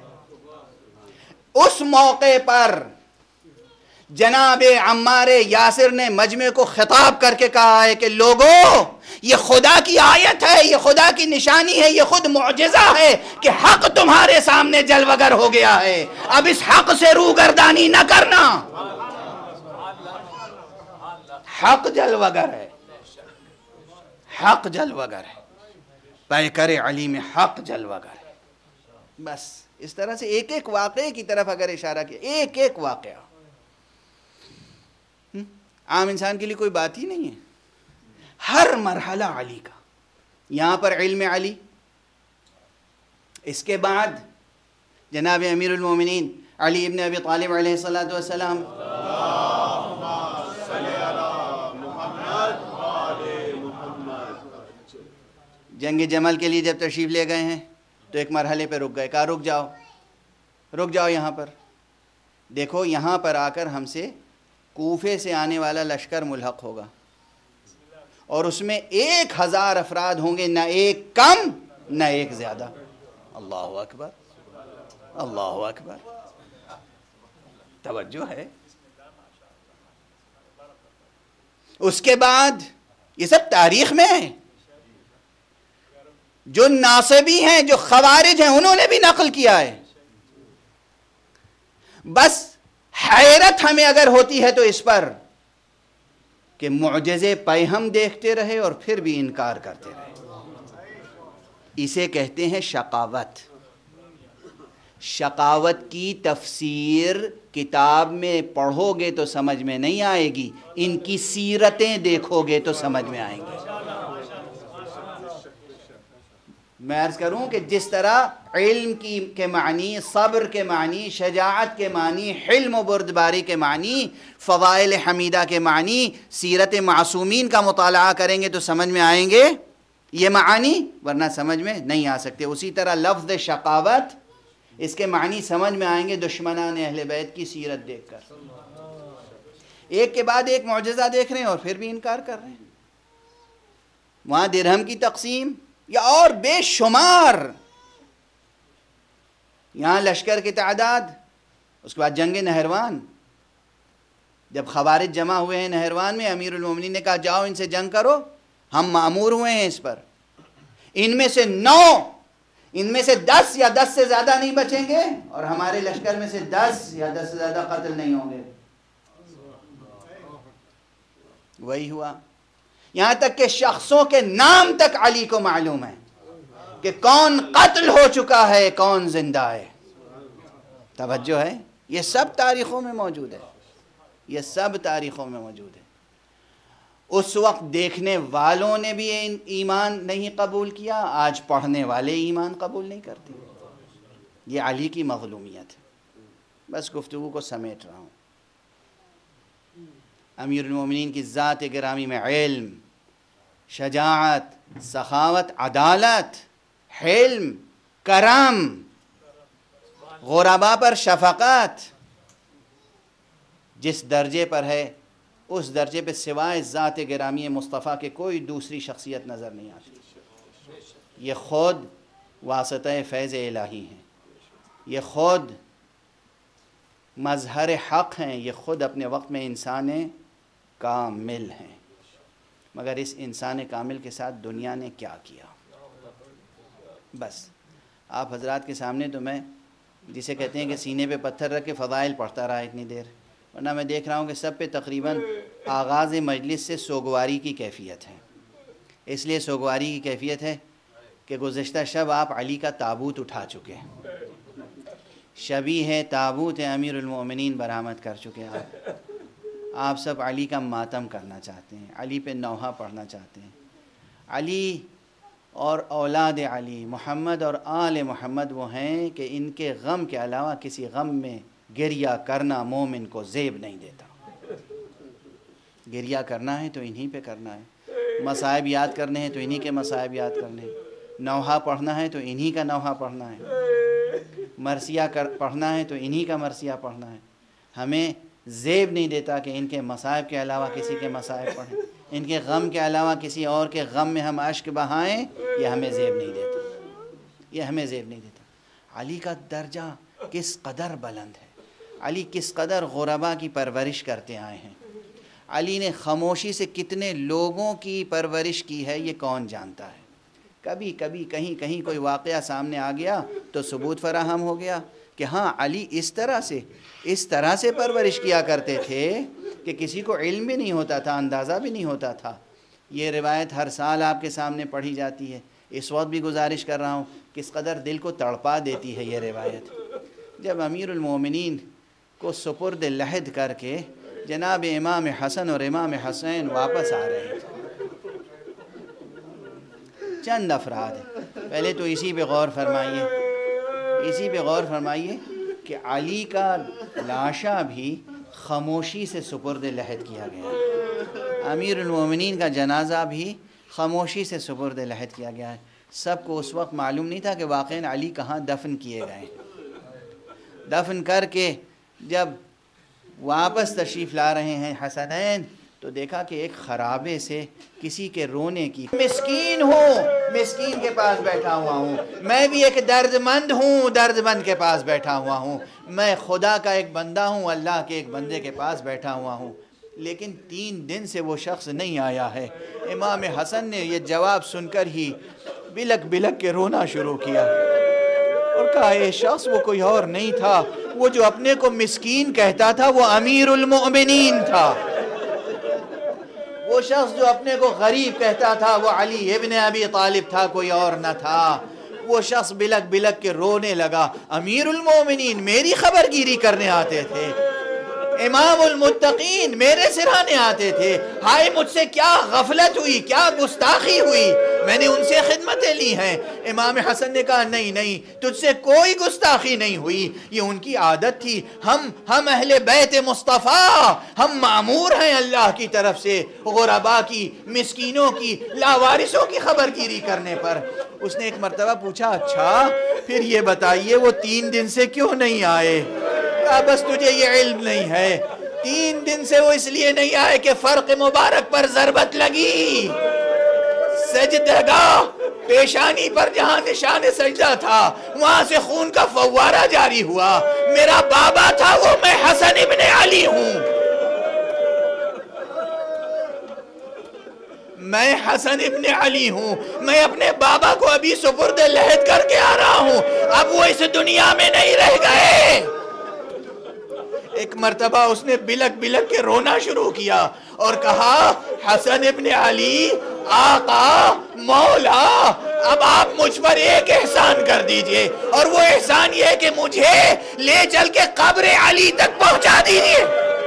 اس موقع پر جناب عمار یاسر نے مجمع کو خطاب کر کے کہا ہے کہ لوگوں، یہ خدا کی آیت ہے، یہ خدا کی نشانی ہے، یہ خود معجزہ ہے کہ حق تمہارے سامنے جلوگر ہو گیا ہے. اب اس حق سے روگردانی نہ کرنا. حق جلوگر ہے، حق جلوگر ہے، پیکر علی میں حق جلوگر ہے. بس اس طرح سے ایک ایک واقعے کی طرف اگر اشارہ کیا، ایک ایک واقعہ عام انسان کے لیے کوئی بات ہی نہیں ہے. ہر مرحلہ علی کا. یہاں پر علم علی، اس کے بعد جناب امیر المومنین علی ابن ابی طالب علیہ السلام، جنگ جمل کے لیے جب تشریف لے گئے ہیں تو ایک مرحلے پہ رک گئے، کہا رک جاؤ یہاں پر. دیکھو یہاں پر آ کر ہم سے کوفے سے آنے والا لشکر ملحق ہوگا، اور اس میں 1000 افراد ہوں گے، نہ ایک کم نہ ایک زیادہ. اللہ اکبر، اللہ اکبر. توجہ ہے. اس کے بعد یہ سب تاریخ میں ہے. جو ناصبی ہیں، جو خوارج ہیں، انہوں نے بھی نقل کیا ہے. بس حیرت ہمیں اگر ہوتی ہے تو اس پر کہ معجزے پہ ہم دیکھتے رہے اور پھر بھی انکار کرتے رہے. اسے کہتے ہیں شقاوت. شقاوت کی تفسیر کتاب میں پڑھو گے تو سمجھ میں نہیں آئے گی، ان کی سیرتیں دیکھو گے تو سمجھ میں آئیں گی. میں عرض کروں کہ جس طرح علم کے معنی، صبر کے معنی، شجاعت کے معنی، حلم و بردباری کے معنی، فضائل حمیدہ کے معنی، سیرت معصومین کا مطالعہ کریں گے تو سمجھ میں آئیں گے یہ معانی، ورنہ سمجھ میں نہیں آ سکتے. اسی طرح لفظ شقاوت، اس کے معنی سمجھ میں آئیں گے دشمنان اہل بیت کی سیرت دیکھ کر. ایک کے بعد ایک معجزہ دیکھ رہے ہیں اور پھر بھی انکار کر رہے ہیں. وہاں درہم کی تقسیم یا اور بے شمار، یہاں لشکر کی تعداد. اس کے بعد جنگ نہروان، جب خوارج جمع ہوئے ہیں نہروان میں، امیر المومنین نے کہا جاؤ ان سے جنگ کرو، ہم مأمور ہوئے ہیں اس پر. ان میں سے 9، ان میں سے 10 یا 10 سے زیادہ نہیں بچیں گے، اور ہمارے لشکر میں سے 10 یا 10 سے زیادہ قتل نہیں ہوں گے. وہی ہوا. یہاں تک کہ شخصوں کے نام تک علی کو معلوم ہے کہ کون قتل ہو چکا ہے، کون زندہ ہے. توجہ ہے، یہ سب تاریخوں میں موجود ہے، یہ سب تاریخوں میں موجود ہے. اس وقت دیکھنے والوں نے بھی ایمان نہیں قبول کیا، آج پڑھنے والے ایمان قبول نہیں کرتے. یہ علی کی مظلومیت ہے. بس گفتگو کو سمیٹ رہا ہوں. امیر المومنین کی ذات گرامی میں علم، شجاعت، سخاوت، عدالت، حلم، کرم، غربا پر شفقت جس درجے پر ہے، اس درجے پہ سوائے ذات گرامی مصطفیٰ کے کوئی دوسری شخصیت نظر نہیں آتی. یہ خود واسطہ فیض الہی ہیں، یہ خود مظہر حق ہیں، یہ خود اپنے وقت میں انسان کامل ہیں. مگر اس انسان کامل کے ساتھ دنیا نے کیا کیا؟ بس آپ حضرات کے سامنے تو میں جسے کہتے ہیں کہ سینے پہ پتھر رکھ کے فضائل پڑھتا رہا اتنی دیر، ورنہ میں دیکھ رہا ہوں کہ سب پہ تقریباً آغاز مجلس سے سوگواری کی کیفیت ہے. اس لیے سوگواری کی کیفیت ہے کہ گزشتہ شب آپ علی کا تابوت اٹھا چکے ہیں. شبی ہے تابوت امیر المومنین برآمد کر چکے ہیں. آپ سب علی کا ماتم کرنا چاہتے ہیں، علی پہ نوحہ پڑھنا چاہتے ہیں. علی اور اولاد علی، محمد اور آل محمد وہ ہیں کہ ان کے غم کے علاوہ کسی غم میں گریہ کرنا مومن کو زیب نہیں دیتا. گریہ کرنا ہے تو انہی پہ کرنا ہے، مصائب یاد کرنے ہیں تو انہی کے مصائب یاد کرنے ہیں، نوحہ پڑھنا ہے تو انہی کا نوحہ پڑھنا ہے، مرثیہ پڑھنا ہے تو انہی کا مرثیہ پڑھنا ہے. ہمیں زیب نہیں دیتا کہ ان کے مصائب کے علاوہ کسی کے مصائب پڑھیں، ان کے غم کے علاوہ کسی اور کے غم میں ہم اشک بہائیں. یہ ہمیں زیب نہیں دیتا، یہ ہمیں زیب نہیں دیتا. علی کا درجہ کس قدر بلند ہے، علی کس قدر غربا کی پرورش کرتے آئے ہیں. علی نے خاموشی سے کتنے لوگوں کی پرورش کی ہے یہ کون جانتا ہے. کبھی کبھی کہیں کوئی واقعہ سامنے آ گیا تو ثبوت فراہم ہو گیا کہ ہاں علی اس طرح سے پرورش کیا کرتے تھے کہ کسی کو علم بھی نہیں ہوتا تھا، اندازہ بھی نہیں ہوتا تھا. یہ روایت ہر سال آپ کے سامنے پڑھی جاتی ہے. اس وقت بھی گزارش کر رہا ہوں، کس قدر دل کو تڑپا دیتی ہے یہ روایت. جب امیر المومنین کو سپرد لحد کر کے جناب امام حسن اور امام حسین واپس آ رہے ہیں، چند افراد ہیں. پہلے تو اسی پہ غور فرمائیے کہ علی کا لاشا بھی خاموشی سے سپرد لحد کیا گیا، امیر المومنین کا جنازہ بھی خاموشی سے سپرد لحد کیا گیا ہے. سب کو اس وقت معلوم نہیں تھا کہ واقعاً علی کہاں دفن کیے گئے. دفن کر کے جب واپس تشریف لا رہے ہیں حسنین تو دیکھا کہ ایک خرابے سے کسی کے رونے کی، مسکین ہوں، مسکین کے پاس بیٹھا ہوا ہوں، میں بھی ایک درد مند ہوں، درد مند کے پاس بیٹھا ہوا ہوں، میں خدا کا ایک بندہ ہوں، اللہ کے ایک بندے کے پاس بیٹھا ہوا ہوں. لیکن 3 دن سے وہ شخص نہیں آیا ہے. امام حسن نے یہ جواب سن کر ہی بلک بلک کے رونا شروع کیا اور کہا یہ شخص وہ کوئی اور نہیں تھا، وہ جو اپنے کو مسکین کہتا تھا وہ امیر المؤمنین تھا. وہ شخص جو اپنے کو غریب کہتا تھا وہ علی ابن ابی طالب تھا، کوئی اور نہ تھا. وہ شخص بلک بلک کے رونے لگا، امیر المومنین میری خبرگیری کرنے آتے تھے. امام المتقین میرے سرانے آتے تھے، ہائے مجھ سے کیا غفلت ہوئی، کیا گستاخی ہوئی، میں نے ان سے خدمتیں لی ہیں۔ امام حسن نے کہا نہیں نہیں، تجھ سے کوئی گستاخی نہیں ہوئی، یہ ان کی عادت تھی۔ ہم اہل بیت مصطفیٰ، ہم معمور ہیں اللہ کی طرف سے غربا کی، مسکینوں کی، لاوارثوں کی خبر گیری کرنے پر۔ اس نے ایک مرتبہ پوچھا اچھا پھر یہ بتائیے وہ 3 دن سے کیوں نہیں آئے؟ کہا بس تجھے یہ علم نہیں ہے، 3 دن سے وہ اس لیے نہیں آئے کہ فرق مبارک پر ضربت لگی، سجدگاہ پیشانی پر جہاں نشان سجدہ تھا وہاں سے خون کا فوارہ جاری ہوا، میرا بابا تھا وہ، میں حسن ابن علی ہوں، میں حسن ابن علی ہوں، میں اپنے بابا کو ابھی سپرد لحد کر کے آ رہا ہوں، اب وہ اس دنیا میں نہیں رہ گئے۔ ایک مرتبہ اس نے بلک بلک کے رونا شروع کیا اور کہا حسن ابن علی، آقا، مولا، اب آپ مجھ پر ایک احسان کر دیجئے، اور وہ احسان یہ ہے کہ مجھے لے چل کے قبر علی تک پہنچا دیجئے۔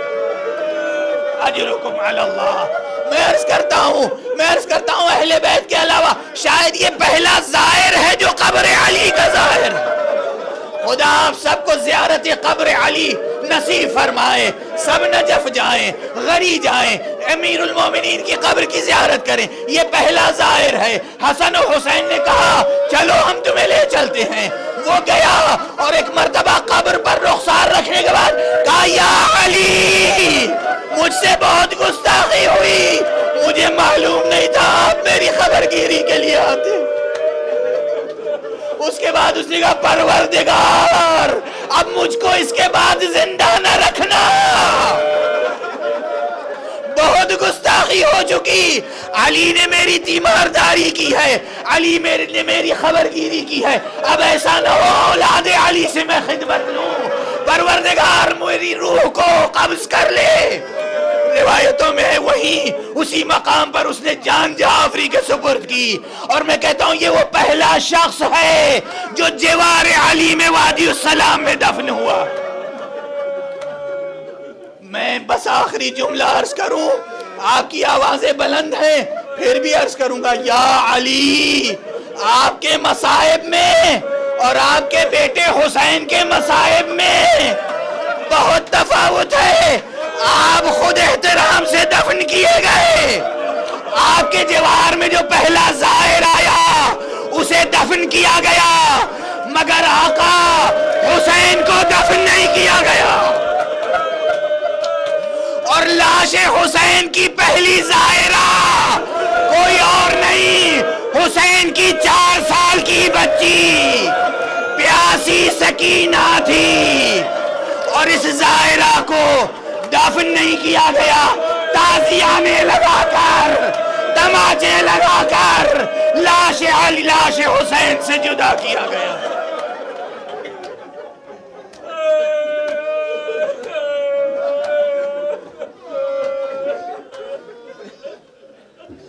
اجرکم علی اللہ۔ میں عرض کرتا ہوں اہل بیت کے علاوہ شاید یہ پہلا زائر ہے جو قبر علی کا زائر ہے۔ خدا آپ سب کو زیارت قبر علی نصیب فرمائے، سب نجف جائیں، غری جائیں، امیر المومنین کی قبر کی زیارت کریں، یہ پہلا زائر ہے۔ حسن و حسین نے کہا چلو ہم تمہیں لے چلتے ہیں، وہ گیا اور ایک مرتبہ قبر پر رخسار رکھنے کے بعد کہا یا علی، مجھ سے بہت گستاخی ہوئی، مجھے معلوم نہیں تھا آپ میری خبر گیری کے لیے آتے۔ اس کے بعد اس نے کہا پروردگار اب مجھ کو اس کے بعد زندہ نہ رکھنا، بہت گستاخی ہو چکی، علی نے میری تیمارداری کی ہے، علی نے میری خبر گیری کی ہے، اب ایسا نہ ہو اولاد علی سے میں خدمت لوں، پروردگار میری روح کو قبض کر لے۔ روایتوں میں وہیں اسی مقام پر اس نے جان جعفری کے سپرد کی، اور میں کہتا ہوں یہ وہ پہلا شخص ہے جو جوار علی میں وادی السلام میں دفن ہوا۔ میں بس آخری جملہ عرض کروں، آپ کی آوازیں بلند ہیں پھر بھی عرض کروں گا، یا علی، آپ کے مصائب میں اور آپ کے بیٹے حسین کے مصائب میں بہت تفاوت ہے۔ آپ خود احترام سے دفن کیے گئے، آپ کے جوار میں جو پہلا زائر آیا اسے دفن کیا گیا، مگر آقا حسین کو دفن نہیں کیا گیا، اور لاش حسین کی پہلی زائرہ کوئی اور نہیں، حسین کی 4 سال کی بچی پیاسی سکینہ تھی، اور اس زائرہ کو دفن نہیں کیا گیا، تازیہ میں لگا کر، تماچے لگا کر لاش حسین سے جدا کیا گیا۔